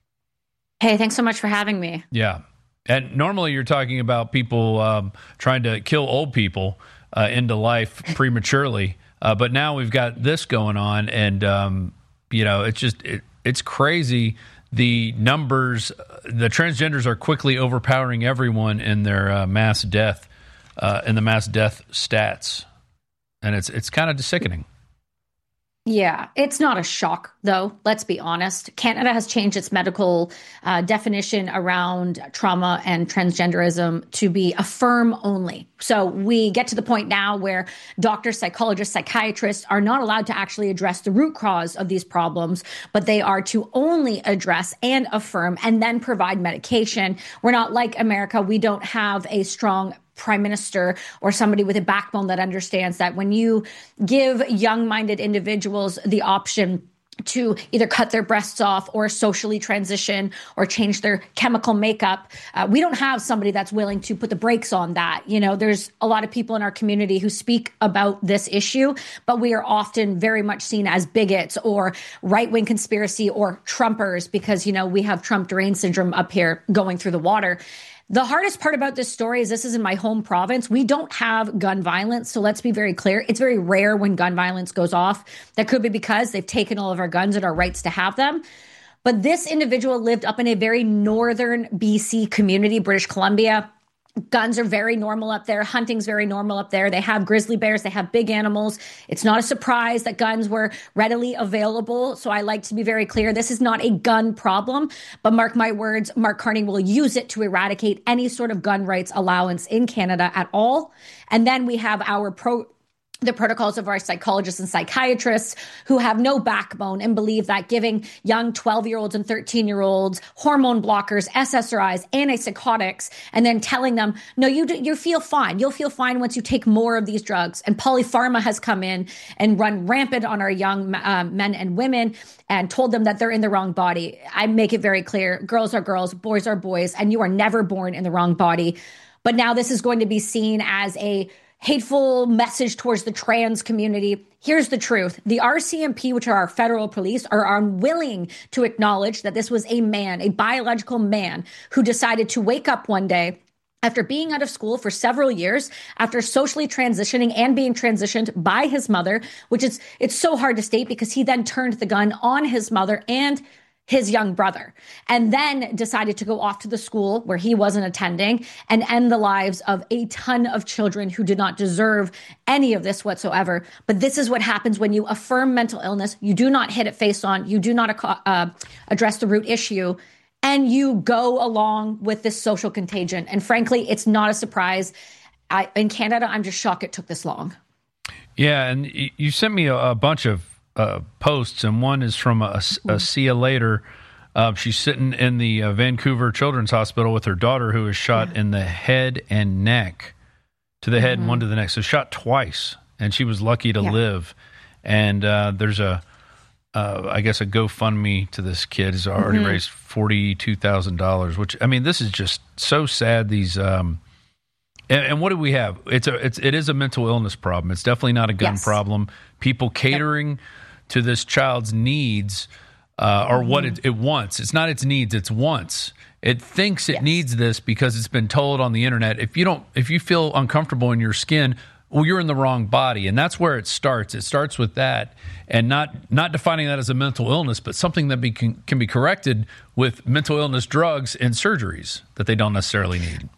Hey, thanks so much for having me. Yeah. And normally you're talking about people um, trying to kill old people uh, into life prematurely, uh, but now we've got this going on, and, um, you know, it's just... It, It's crazy. The numbers, the transgenders are quickly overpowering everyone in their uh, mass death, uh, in the mass death stats, and it's it's kind of sickening. Yeah, it's not a shock, though. Let's be honest. Canada has changed its medical uh, definition around trauma and transgenderism to be affirm only. So we get to the point now where doctors, psychologists, psychiatrists are not allowed to actually address the root cause of these problems, but they are to only address and affirm and then provide medication. We're not like America. We don't have a strong prime minister or somebody with a backbone that understands that when you give young-minded individuals the option to either cut their breasts off or socially transition or change their chemical makeup, uh, we don't have somebody that's willing to put the brakes on that. You know, there's a lot of people in our community who speak about this issue, but we are often very much seen as bigots or right-wing conspiracy or Trumpers because, you know, we have Trump drain syndrome up here going through the water. The hardest part about this story is this is in my home province. We don't have gun violence. So let's be very clear. It's very rare when gun violence goes off. That could be because they've taken all of our guns and our rights to have them. But this individual lived up in a very northern B C community, British Columbia. Guns are very normal up there. Hunting's very normal up there. They have grizzly bears. They have big animals. It's not a surprise that guns were readily available. So I like to be very clear. This is not a gun problem, but mark my words, Mark Carney will use it to eradicate any sort of gun rights allowance in Canada at all. And then we have our pro the protocols of our psychologists and psychiatrists who have no backbone and believe that giving young twelve-year-olds and thirteen-year-olds hormone blockers, S S R Is, antipsychotics, and then telling them, no, you you feel fine. You'll feel fine once you take more of these drugs. And polypharma has come in and run rampant on our young uh, men and women and told them that they're in the wrong body. I make it very clear. Girls are girls, boys are boys, and you are never born in the wrong body. But now this is going to be seen as a hateful message towards the trans community. Here's the truth. The R C M P, which are our federal police, are unwilling to acknowledge that this was a man, a biological man, who decided to wake up one day after being out of school for several years, after socially transitioning and being transitioned by his mother, which is, it's so hard to state because he then turned the gun on his mother and his young brother, and then decided to go off to the school where he wasn't attending and end the lives of a ton of children who did not deserve any of this whatsoever. But this is what happens when you affirm mental illness. You do not hit it face on. You do not uh, address the root issue, and you go along with this social contagion. And frankly, it's not a surprise. I, in Canada, I'm just shocked it took this long. Yeah, and you sent me a, a bunch of Uh, posts, and one is from a, a See Ya Later Uh, she's sitting in the uh, Vancouver Children's Hospital with her daughter, who was shot yeah. in the head and neck, to the head mm-hmm. and one to the neck. So shot twice, and she was lucky to yeah. live. And uh, there's a, uh, I guess, a GoFundMe to this kid has already mm-hmm. raised forty-two thousand dollars, which, I mean, this is just so sad. These, um, and, and what do we have? It's a, it's, it is a mental illness problem. It's definitely not a gun yes. problem. People catering yep. to this child's needs uh, or mm-hmm. what it, it wants. It's not its needs, it's wants. It thinks it yes. needs this because it's been told on the internet. If you don't, if you feel uncomfortable in your skin, well, you're in the wrong body. And that's where it starts. It starts with that, and not not defining that as a mental illness, but something that be, can, can be corrected with mental illness drugs and surgeries that they don't necessarily need.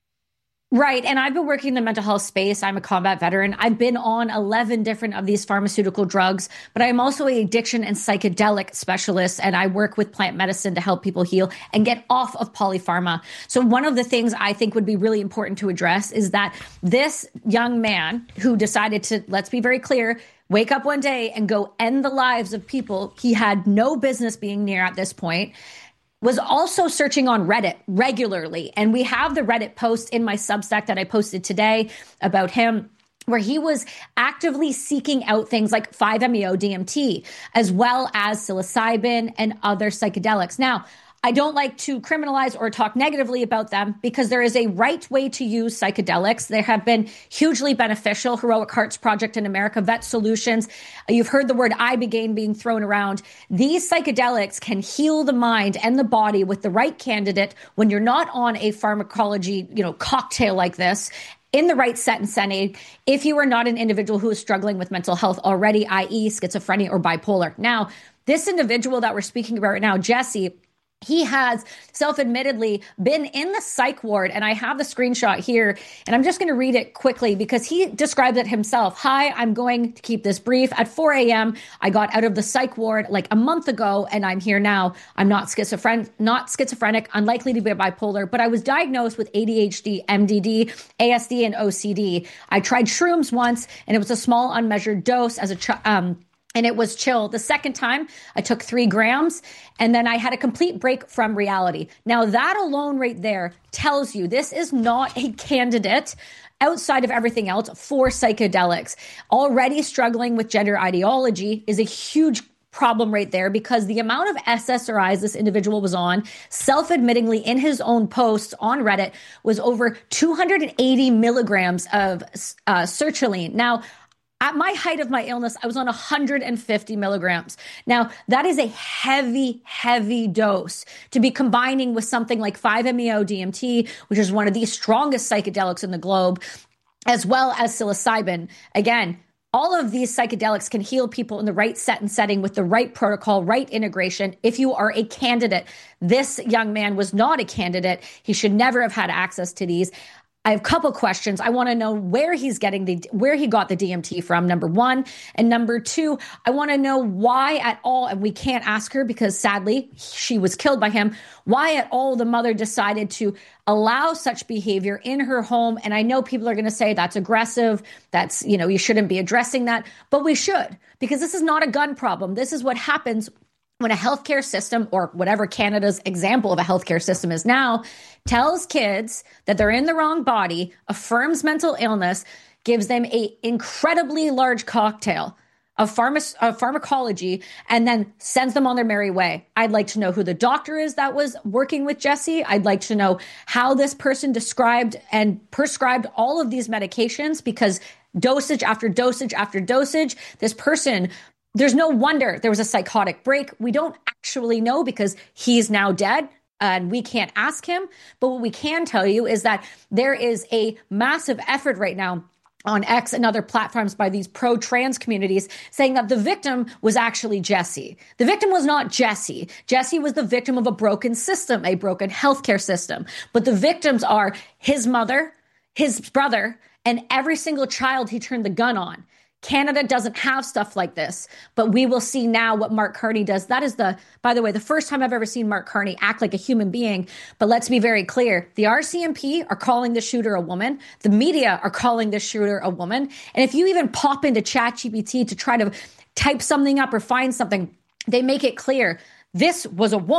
Right. And I've been working in the mental health space. I'm a combat veteran. I've been on eleven different of these pharmaceutical drugs, but I'm also an addiction and psychedelic specialist, and I work with plant medicine to help people heal and get off of polypharma. So one of the things I think would be really important to address is that this young man who decided to, let's be very clear, wake up one day and go end the lives of people he had no business being near at this point, was also searching on Reddit regularly. And we have the Reddit post in my Substack that I posted today about him, where he was actively seeking out things like five meo D M T, as well as psilocybin and other psychedelics. Now, I don't like to criminalize or talk negatively about them because there is a right way to use psychedelics. They have been hugely beneficial. Heroic Hearts Project in America, Vet Solutions. You've heard the word ibogaine being thrown around. These psychedelics can heal the mind and the body with the right candidate when you're not on a pharmacology, you know, cocktail like this, in the right set and setting, if you are not an individual who is struggling with mental health already, that is schizophrenia or bipolar. Now, this individual that we're speaking about right now, Jesse, he has self-admittedly been in the psych ward, and I have the screenshot here, and I'm just going to read it quickly because he described it himself. Hi, I'm going to keep this brief. At four a.m., I got out of the psych ward like a month ago, and I'm here now. I'm not schizophrenic, not schizophrenic, unlikely to be bipolar, but I was diagnosed with A D H D, M D D, A S D, and O C D. I tried shrooms once, and it was a small unmeasured dose as a ch- um. And it was chill. The second time I took three grams and then I had a complete break from reality. Now that alone right there tells you this is not a candidate outside of everything else for psychedelics. Already struggling with gender ideology is a huge problem right there because the amount of S S R Is this individual was on, self-admittingly in his own posts on Reddit, was over two hundred eighty milligrams of uh, sertraline. Now, at my height of my illness, I was on one hundred fifty milligrams. Now, that is a heavy, heavy dose to be combining with something like five meo D M T, which is one of the strongest psychedelics in the globe, as well as psilocybin. Again, all of these psychedelics can heal people in the right set and setting with the right protocol, right integration. If you are a candidate, this young man was not a candidate. He should never have had access to these. I have a couple questions. I want to know where he's getting the, where he got the D M T from, number one. And number two, I want to know why at all, and we can't ask her because sadly she was killed by him, why at all the mother decided to allow such behavior in her home. And I know people are going to say that's aggressive. That's, you know, you shouldn't be addressing that, but we should, because this is not a gun problem. This is what happens when a healthcare system, or whatever Canada's example of a healthcare system is now, tells kids that they're in the wrong body, affirms mental illness, gives them a incredibly large cocktail of, pharma- of pharmacology, and then sends them on their merry way. I'd like to know who the doctor is that was working with Jesse. I'd like to know how this person described and prescribed all of these medications, because dosage after dosage after dosage, this person, there's no wonder there was a psychotic break. We don't actually know because he's now dead and we can't ask him. But what we can tell you is that there is a massive effort right now on X and other platforms by these pro-trans communities saying that the victim was actually Jesse. The victim was not Jesse. Jesse was the victim of a broken system, a broken healthcare system. But the victims are his mother, his brother, and every single child he turned the gun on. Canada doesn't have stuff like this, but we will see now what Mark Carney does. That is the, by the way, the first time I've ever seen Mark Carney act like a human being. But let's be very clear. The R C M P are calling the shooter a woman. The media are calling the shooter a woman. And if you even pop into ChatGPT to try to type something up or find something, they make it clear this was a woman.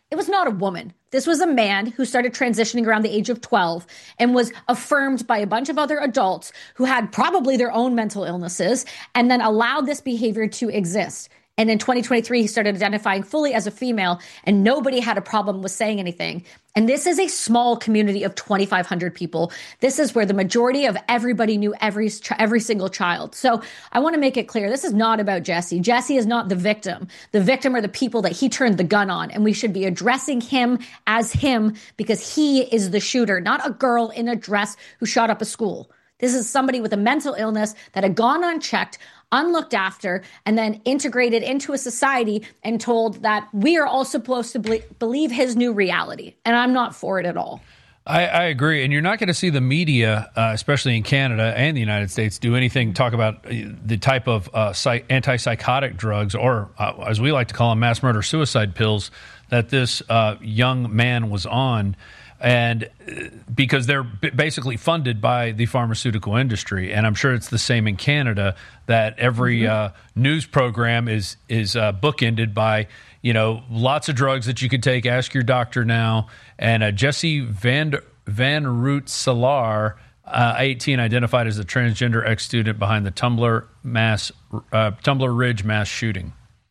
It was not a woman. This was a man who started transitioning around the age of twelve and was affirmed by a bunch of other adults who had probably their own mental illnesses and then allowed this behavior to exist. And in twenty twenty-three, he started identifying fully as a female, and nobody had a problem with saying anything. And this is a small community of twenty-five hundred people. This is where the majority of everybody knew every every single child. So I want to make it clear, this is not about Jesse. Jesse is not the victim. The victim are the people that he turned the gun on, and we should be addressing him as him because he is the shooter, not a girl in a dress who shot up a school. This is somebody with a mental illness that had gone unchecked, unlooked after, and then integrated into a society and told that we are all supposed to be- believe his new reality. And I'm not for it at all. I, I agree. And you're not going to see the media, uh, especially in Canada and the United States, do anything, talk about the type of uh, psych- antipsychotic drugs, or uh, as we like to call them, mass murder suicide pills that this uh, young man was on. And because they're basically funded by the pharmaceutical industry. And I'm sure it's the same in Canada, that every mm-hmm. uh, news program is is uh, bookended by, you know, lots of drugs that you could take. Ask your doctor now. And uh, Jesse Van, Van Root Salar, uh, eighteen, identified as a transgender ex-student behind the Tumbler mass uh, Tumbler Ridge mass shooting.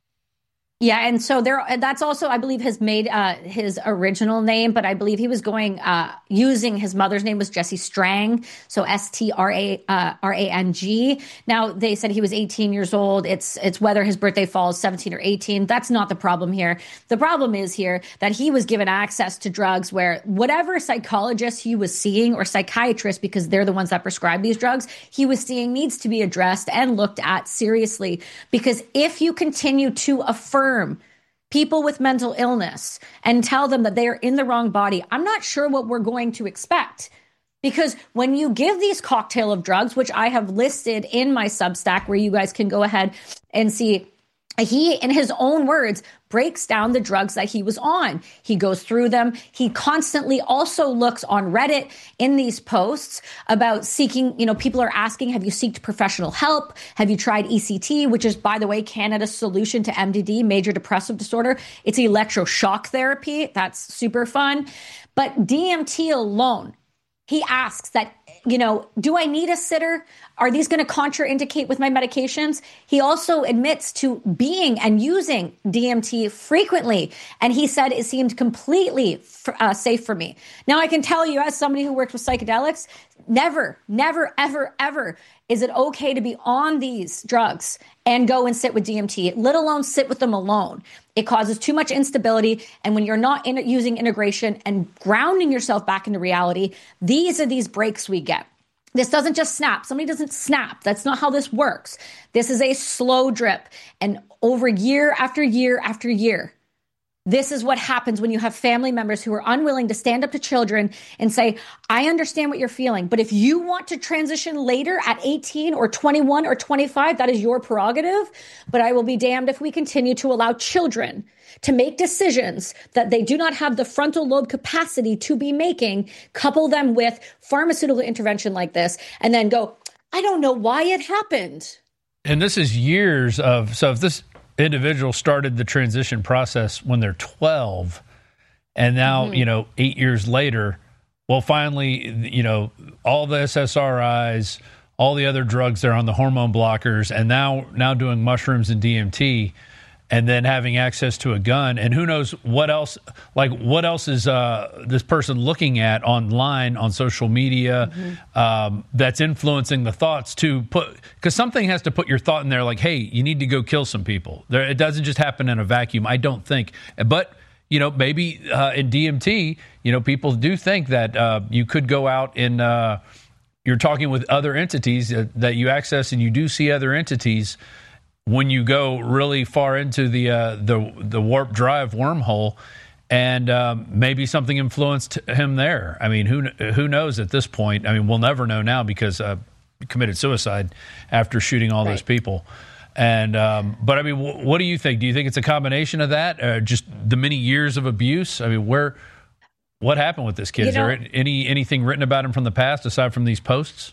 Yeah, and so there. That's also, I believe, has made uh, his original name, but I believe he was going uh, using his mother's name was Jesse Strang, so S T R A R A N G. Now they said he was eighteen years old. It's it's whether his birthday falls seventeen or eighteen. That's not the problem here. The problem is here that he was given access to drugs where whatever psychologist he was seeing or psychiatrist, because they're the ones that prescribe these drugs, he was seeing needs to be addressed and looked at seriously. Because if you continue to affirm people with mental illness and tell them that they are in the wrong body, I'm not sure what we're going to expect. Because when you give these cocktail of drugs, which I have listed in my Substack, where you guys can go ahead and see, he, in his own words, breaks down the drugs that he was on. He goes through them. He constantly also looks on Reddit in these posts about seeking, you know, people are asking, have you sought professional help? Have you tried E C T, which is, by the way, Canada's solution to M D D, major depressive disorder? It's electroshock therapy. That's super fun. But D M T alone, he asks that, you know, do I need a sitter? Are these going to contraindicate with my medications? He also admits to being and using D M T frequently. And he said it seemed completely uh, safe for me. Now, I can tell you, as somebody who worked with psychedelics, never, never, ever, ever is it okay to be on these drugs and go and sit with D M T, let alone sit with them alone. It causes too much instability. And when you're not in, using integration and grounding yourself back into reality, these are these breaks we get. This doesn't just snap. Somebody doesn't snap. That's not how this works. This is a slow drip. And over year after year after year, this is what happens when you have family members who are unwilling to stand up to children and say, I understand what you're feeling, but if you want to transition later at eighteen or twenty-one or twenty-five, that is your prerogative. But I will be damned if we continue to allow children to make decisions that they do not have the frontal lobe capacity to be making, couple them with pharmaceutical intervention like this, and then go, I don't know why it happened. And this is years of, so if this individual started the transition process when they're twelve, and now, mm-hmm. you know, eight years later, well, finally, you know, all the S S R Is, all the other drugs, they're on the hormone blockers, and now, now doing mushrooms and D M T, and then having access to a gun, and who knows what else, like what else is uh, this person looking at online on social media mm-hmm. um, that's influencing the thoughts to put, because something has to put your thought in there like, hey, you need to go kill some people. There, it doesn't just happen in a vacuum, I don't think. But, you know, maybe uh, in D M T, you know, people do think that uh, you could go out and uh, you're talking with other entities that, that you access, and you do see other entities when you go really far into the uh, the the warp drive wormhole, and um, maybe something influenced him there. I mean, who who knows at this point? I mean, we'll never know now because uh, he committed suicide after shooting all right. those people. And um, but I mean, w- what do you think? Do you think it's a combination of that, or just the many years of abuse? I mean, where what happened with this kid? You Is know, there any anything written about him from the past aside from these posts?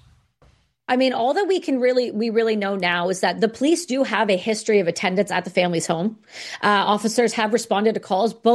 I mean, all that we can really, we really know now is that the police do have a history of attendance at the family's home. Uh, officers have responded to calls both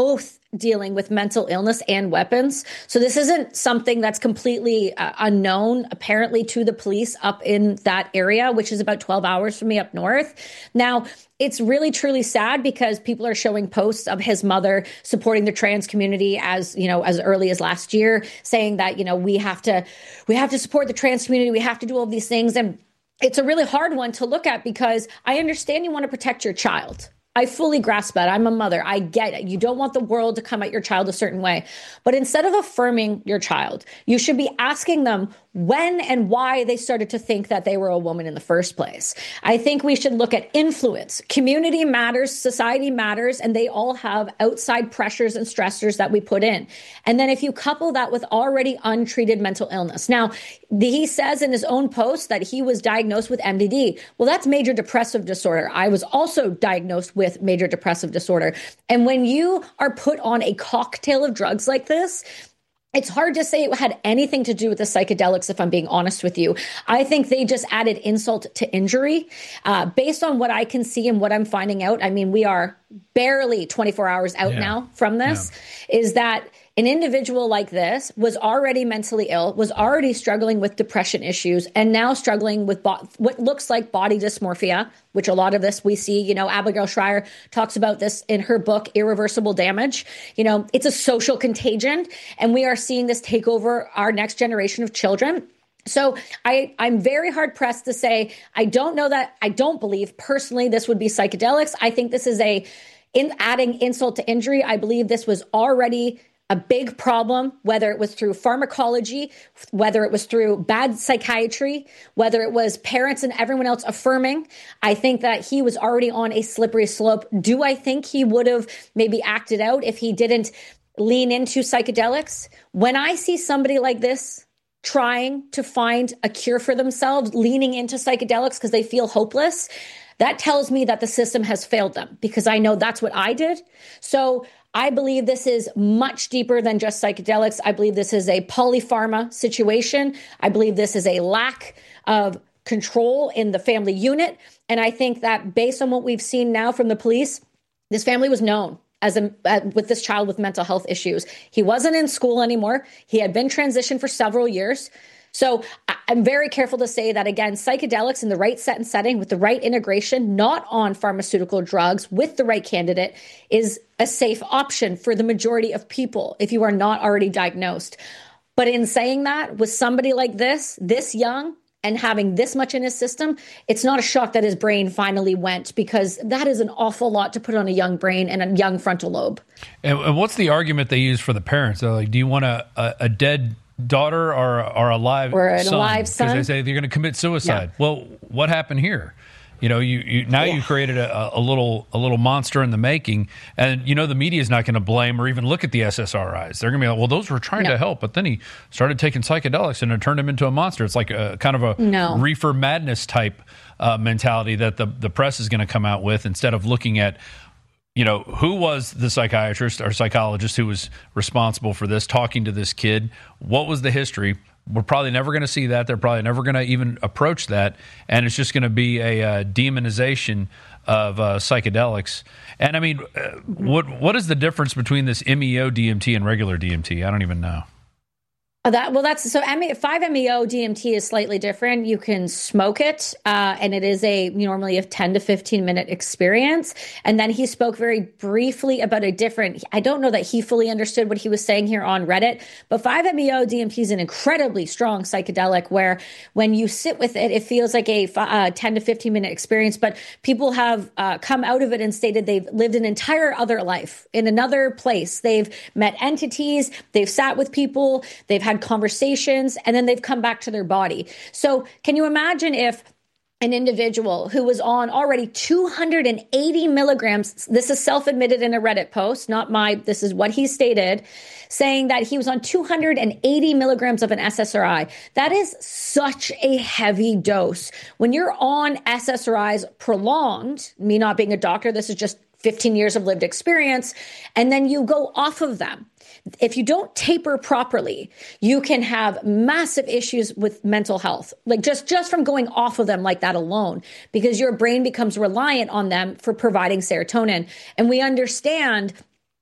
dealing with mental illness and weapons. So this isn't something that's completely uh, unknown, apparently, to the police up in that area, which is about twelve hours from me up north. Now, it's really, truly sad because people are showing posts of his mother supporting the trans community as, you know, as early as last year, saying that, you know, we have to, we have to support the trans community. We have to do all these things. And it's a really hard one to look at because I understand you want to protect your child. I fully grasp that. I'm a mother. I get it. You don't want the world to come at your child a certain way. But instead of affirming your child, you should be asking them when and why they started to think that they were a woman in the first place. I think we should look at influence. Community matters, society matters, and they all have outside pressures and stressors that we put in. And then if you couple that with already untreated mental illness. Now, he says in his own post that he was diagnosed with M D D. Well, that's major depressive disorder. I was also diagnosed with major depressive disorder. And when you are put on a cocktail of drugs like this, it's hard to say it had anything to do with the psychedelics, if I'm being honest with you. I think they just added insult to injury. Uh, based on what I can see and what I'm finding out, I mean, we are barely twenty-four hours out yeah. now from this, yeah. is that an individual like this was already mentally ill, was already struggling with depression issues, and now struggling with bo- what looks like body dysmorphia, which a lot of this we see. You know, Abigail Shrier talks about this in her book, Irreversible Damage. You know, it's a social contagion, and we are seeing this take over our next generation of children. So I, I'm very hard pressed to say, I don't know that, I don't believe personally this would be psychedelics. I think this is a, in adding insult to injury, I believe this was already a big problem, whether it was through pharmacology, whether it was through bad psychiatry, whether it was parents and everyone else affirming. I think that he was already on a slippery slope. Do I think he would have maybe acted out if he didn't lean into psychedelics? When I see somebody like this trying to find a cure for themselves, leaning into psychedelics because they feel hopeless, that tells me that the system has failed them, because I know that's what I did. So I believe this is much deeper than just psychedelics. I believe this is a polypharma situation. I believe this is a lack of control in the family unit. And I think that based on what we've seen now from the police, this family was known as a uh, with this child with mental health issues. He wasn't in school anymore. He had been transitioned for several years. So I'm very careful to say that, again, psychedelics in the right set and setting with the right integration, not on pharmaceutical drugs, with the right candidate, is a safe option for the majority of people if you are not already diagnosed. But in saying that, with somebody like this, this young, and having this much in his system, it's not a shock that his brain finally went, because that is an awful lot to put on a young brain and a young frontal lobe. And what's the argument they use for the parents? They're like, do you want a, a, a dead daughter or, or a live or an son? alive son? Because they say they're going to commit suicide. Yeah. Well, what happened here? You know, you, you now yeah. you created a, a little a little monster in the making, and you know the media is not going to blame or even look at the S S R Is. They're going to be like, well, those were trying no. to help, but then he started taking psychedelics and it turned him into a monster. It's like a kind of a no. reefer madness type uh, mentality that the the press is going to come out with, instead of looking at, you know, who was the psychiatrist or psychologist who was responsible for this, talking to this kid, what was the history. We're probably never going to see that. They're probably never going to even approach that. And it's just going to be a uh, demonization of uh, psychedelics. And I mean, uh, what what is the difference between this M E O D M T and regular D M T? I don't even know. That, well, that's so five M E O D M T is slightly different. You can smoke it, uh, and it is a normally a ten to fifteen minute experience. And then he spoke very briefly about a different, I don't know that he fully understood what he was saying here on Reddit, but five M E O D M T is an incredibly strong psychedelic where when you sit with it, it feels like a uh, ten to fifteen minute experience. But people have uh, come out of it and stated they've lived an entire other life in another place. They've met entities, they've sat with people, they've had conversations, and then they've come back to their body. So can you imagine if an individual who was on already two hundred eighty milligrams, this is self-admitted in a Reddit post, not my, this is what he stated, saying that he was on two hundred eighty milligrams of an S S R I. That is such a heavy dose. When you're on S S R Is prolonged, me not being a doctor, this is just fifteen years of lived experience, and then you go off of them. If you don't taper properly, you can have massive issues with mental health, like just, just from going off of them like that alone, because your brain becomes reliant on them for providing serotonin. And we understand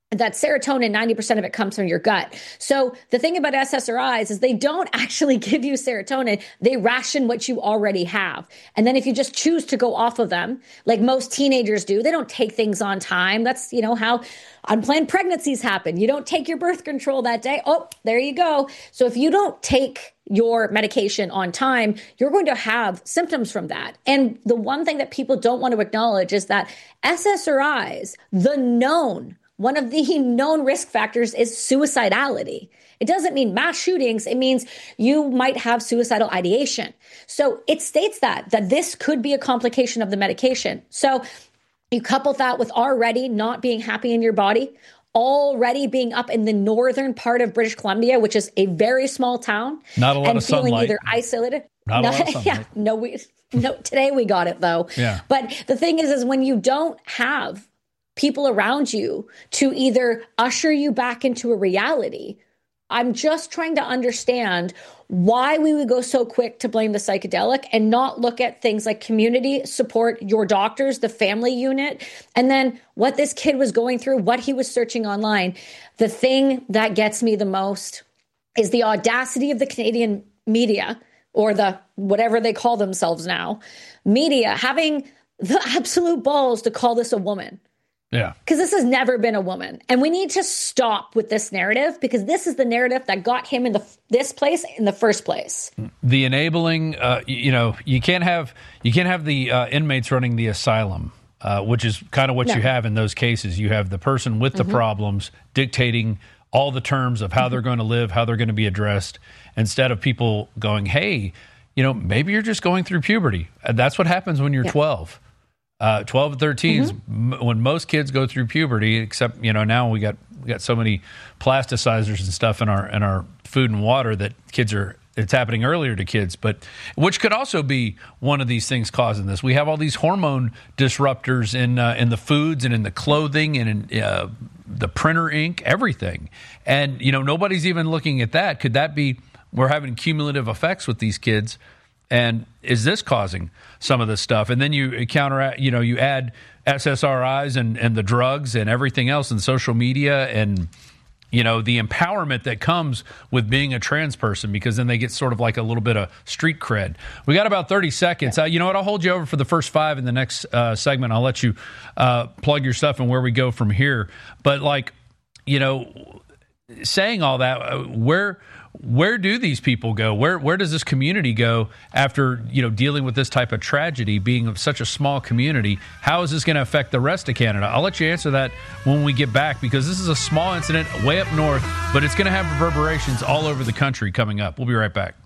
that serotonin, ninety percent of it comes from your gut. So the thing about S S R Is is they don't actually give you serotonin. They ration what you already have. And then if you just choose to go off of them, like most teenagers do, they don't take things on time. That's, you know, how unplanned pregnancies happen. You don't take your birth control that day. Oh, there you go. So if you don't take your medication on time, you're going to have symptoms from that. And the one thing that people don't want to acknowledge is that S S R Is, the known one of the known risk factors is suicidality. It doesn't mean mass shootings. It means you might have suicidal ideation. So it states that, that this could be a complication of the medication. So you couple that with already not being happy in your body, already being up in the northern part of British Columbia, which is a very small town. Not a lot and of feeling sunlight. Either isolated. Not, not a lot of sunlight. Yeah, no, we, no, today we got it though. Yeah. But the thing is, is when you don't have people around you to either usher you back into a reality. I'm just trying to understand why we would go so quick to blame the psychedelic and not look at things like community support, your doctors, the family unit, and then what this kid was going through, what he was searching online. The thing that gets me the most is the audacity of the Canadian media, or the whatever they call themselves now, media, having the absolute balls to call this a woman. Yeah. Because this has never been a woman. And we need to stop with this narrative, because this is the narrative that got him in the, this place in the first place. The enabling, uh, you know, you can't have you can't have the uh, inmates running the asylum, uh, which is kind of what no. you have in those cases. You have the person with the mm-hmm. problems dictating all the terms of how mm-hmm. they're going to live, how they're going to be addressed, instead of people going, hey, you know, maybe you're just going through puberty. And that's what happens when you're yeah. twelve. Uh, twelve and thirteen is mm-hmm. m- when most kids go through puberty, except, you know, now we got we got so many plasticizers and stuff in our in our food and water that kids are, it's happening earlier to kids, but which could also be one of these things causing this. We have all these hormone disruptors in uh, in the foods and in the clothing and in uh, the printer ink, everything. And, you know, nobody's even looking at that. Could that be, we're having cumulative effects with these kids? And is this causing some of this stuff? And then you counteract, you know, you add S S R Is and, and the drugs and everything else and social media and, you know, the empowerment that comes with being a trans person, because then they get sort of like a little bit of street cred. We got about thirty seconds. Uh, you know what? I'll hold you over for the first five in the next uh, segment. I'll let you uh, plug your stuff and where we go from here. But, like, you know, saying all that, uh, where... Where do these people go? Where where does this community go after, you know, dealing with this type of tragedy, being of such a small community? How is this going to affect the rest of Canada? I'll let you answer that when we get back, because this is a small incident way up north, but it's going to have reverberations all over the country coming up. We'll be right back.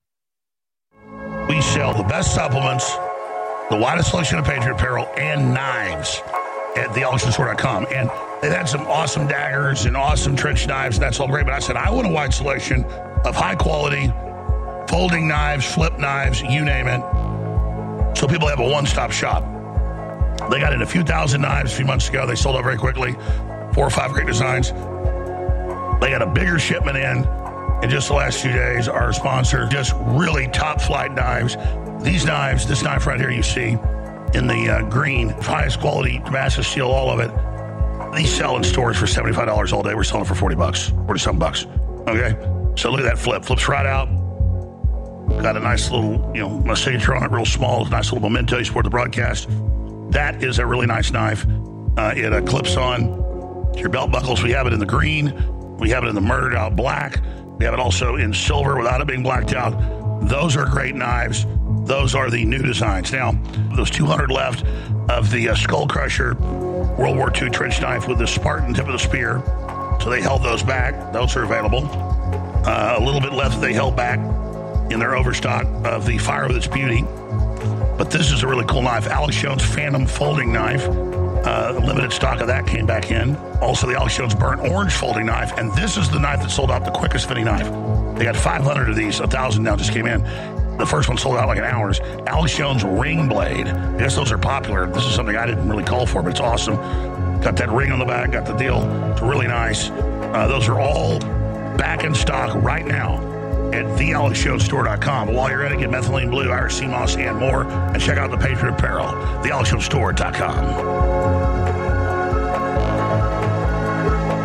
We sell the best supplements, the widest selection of Patriot apparel, and knives at the auction store dot com. And they've had some awesome daggers and awesome trench knives, and that's all great. But I said, I want a wide selection of high-quality folding knives, flip knives, you name it, so people have a one-stop shop. They got in a few thousand knives a few months ago. They sold out very quickly. Four or five great designs. They got a bigger shipment in in just the last few days. Our sponsor, just really top-flight knives. These knives, this knife right here you see in the uh, green, highest quality Damascus steel, all of it. These sell in stores for seventy-five dollars all day. We're selling for forty bucks, forty-something bucks. Okay? So look at that flip. Flips right out. Got a nice little, you know, my signature on it, real small. Nice little memento. You support the broadcast. That is a really nice knife. Uh, it uh, clips on to your belt buckles. We have it in the green. We have it in the murdered out black. We have it also in silver without it being blacked out. Those are great knives. Those are the new designs. Now, those two hundred left of the uh, Skull Crusher World War Two trench knife with the Spartan tip of the spear. So they held those back. Those are available. Uh, a little bit left they held back in their overstock of the Fire with Its Beauty. But this is a really cool knife. Alex Jones Phantom folding knife. Uh, limited stock of that came back in. Also the Alex Jones Burnt Orange folding knife. And this is the knife that sold out the quickest fitting knife. They got five hundred of these. one thousand now just came in. The first one sold out like in hours. Alex Jones Ring Blade. I guess those are popular. This is something I didn't really call for, but it's awesome. Got that ring on the back. Got the deal. It's really nice. Uh, those are all back in stock right now at the alex jones store dot com. While you're at it, get Methylene Blue, Irish Sea Moss, and more. And check out the Patriot Apparel, the alex jones store dot com.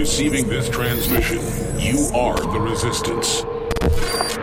receiving this transmission, you are the resistance.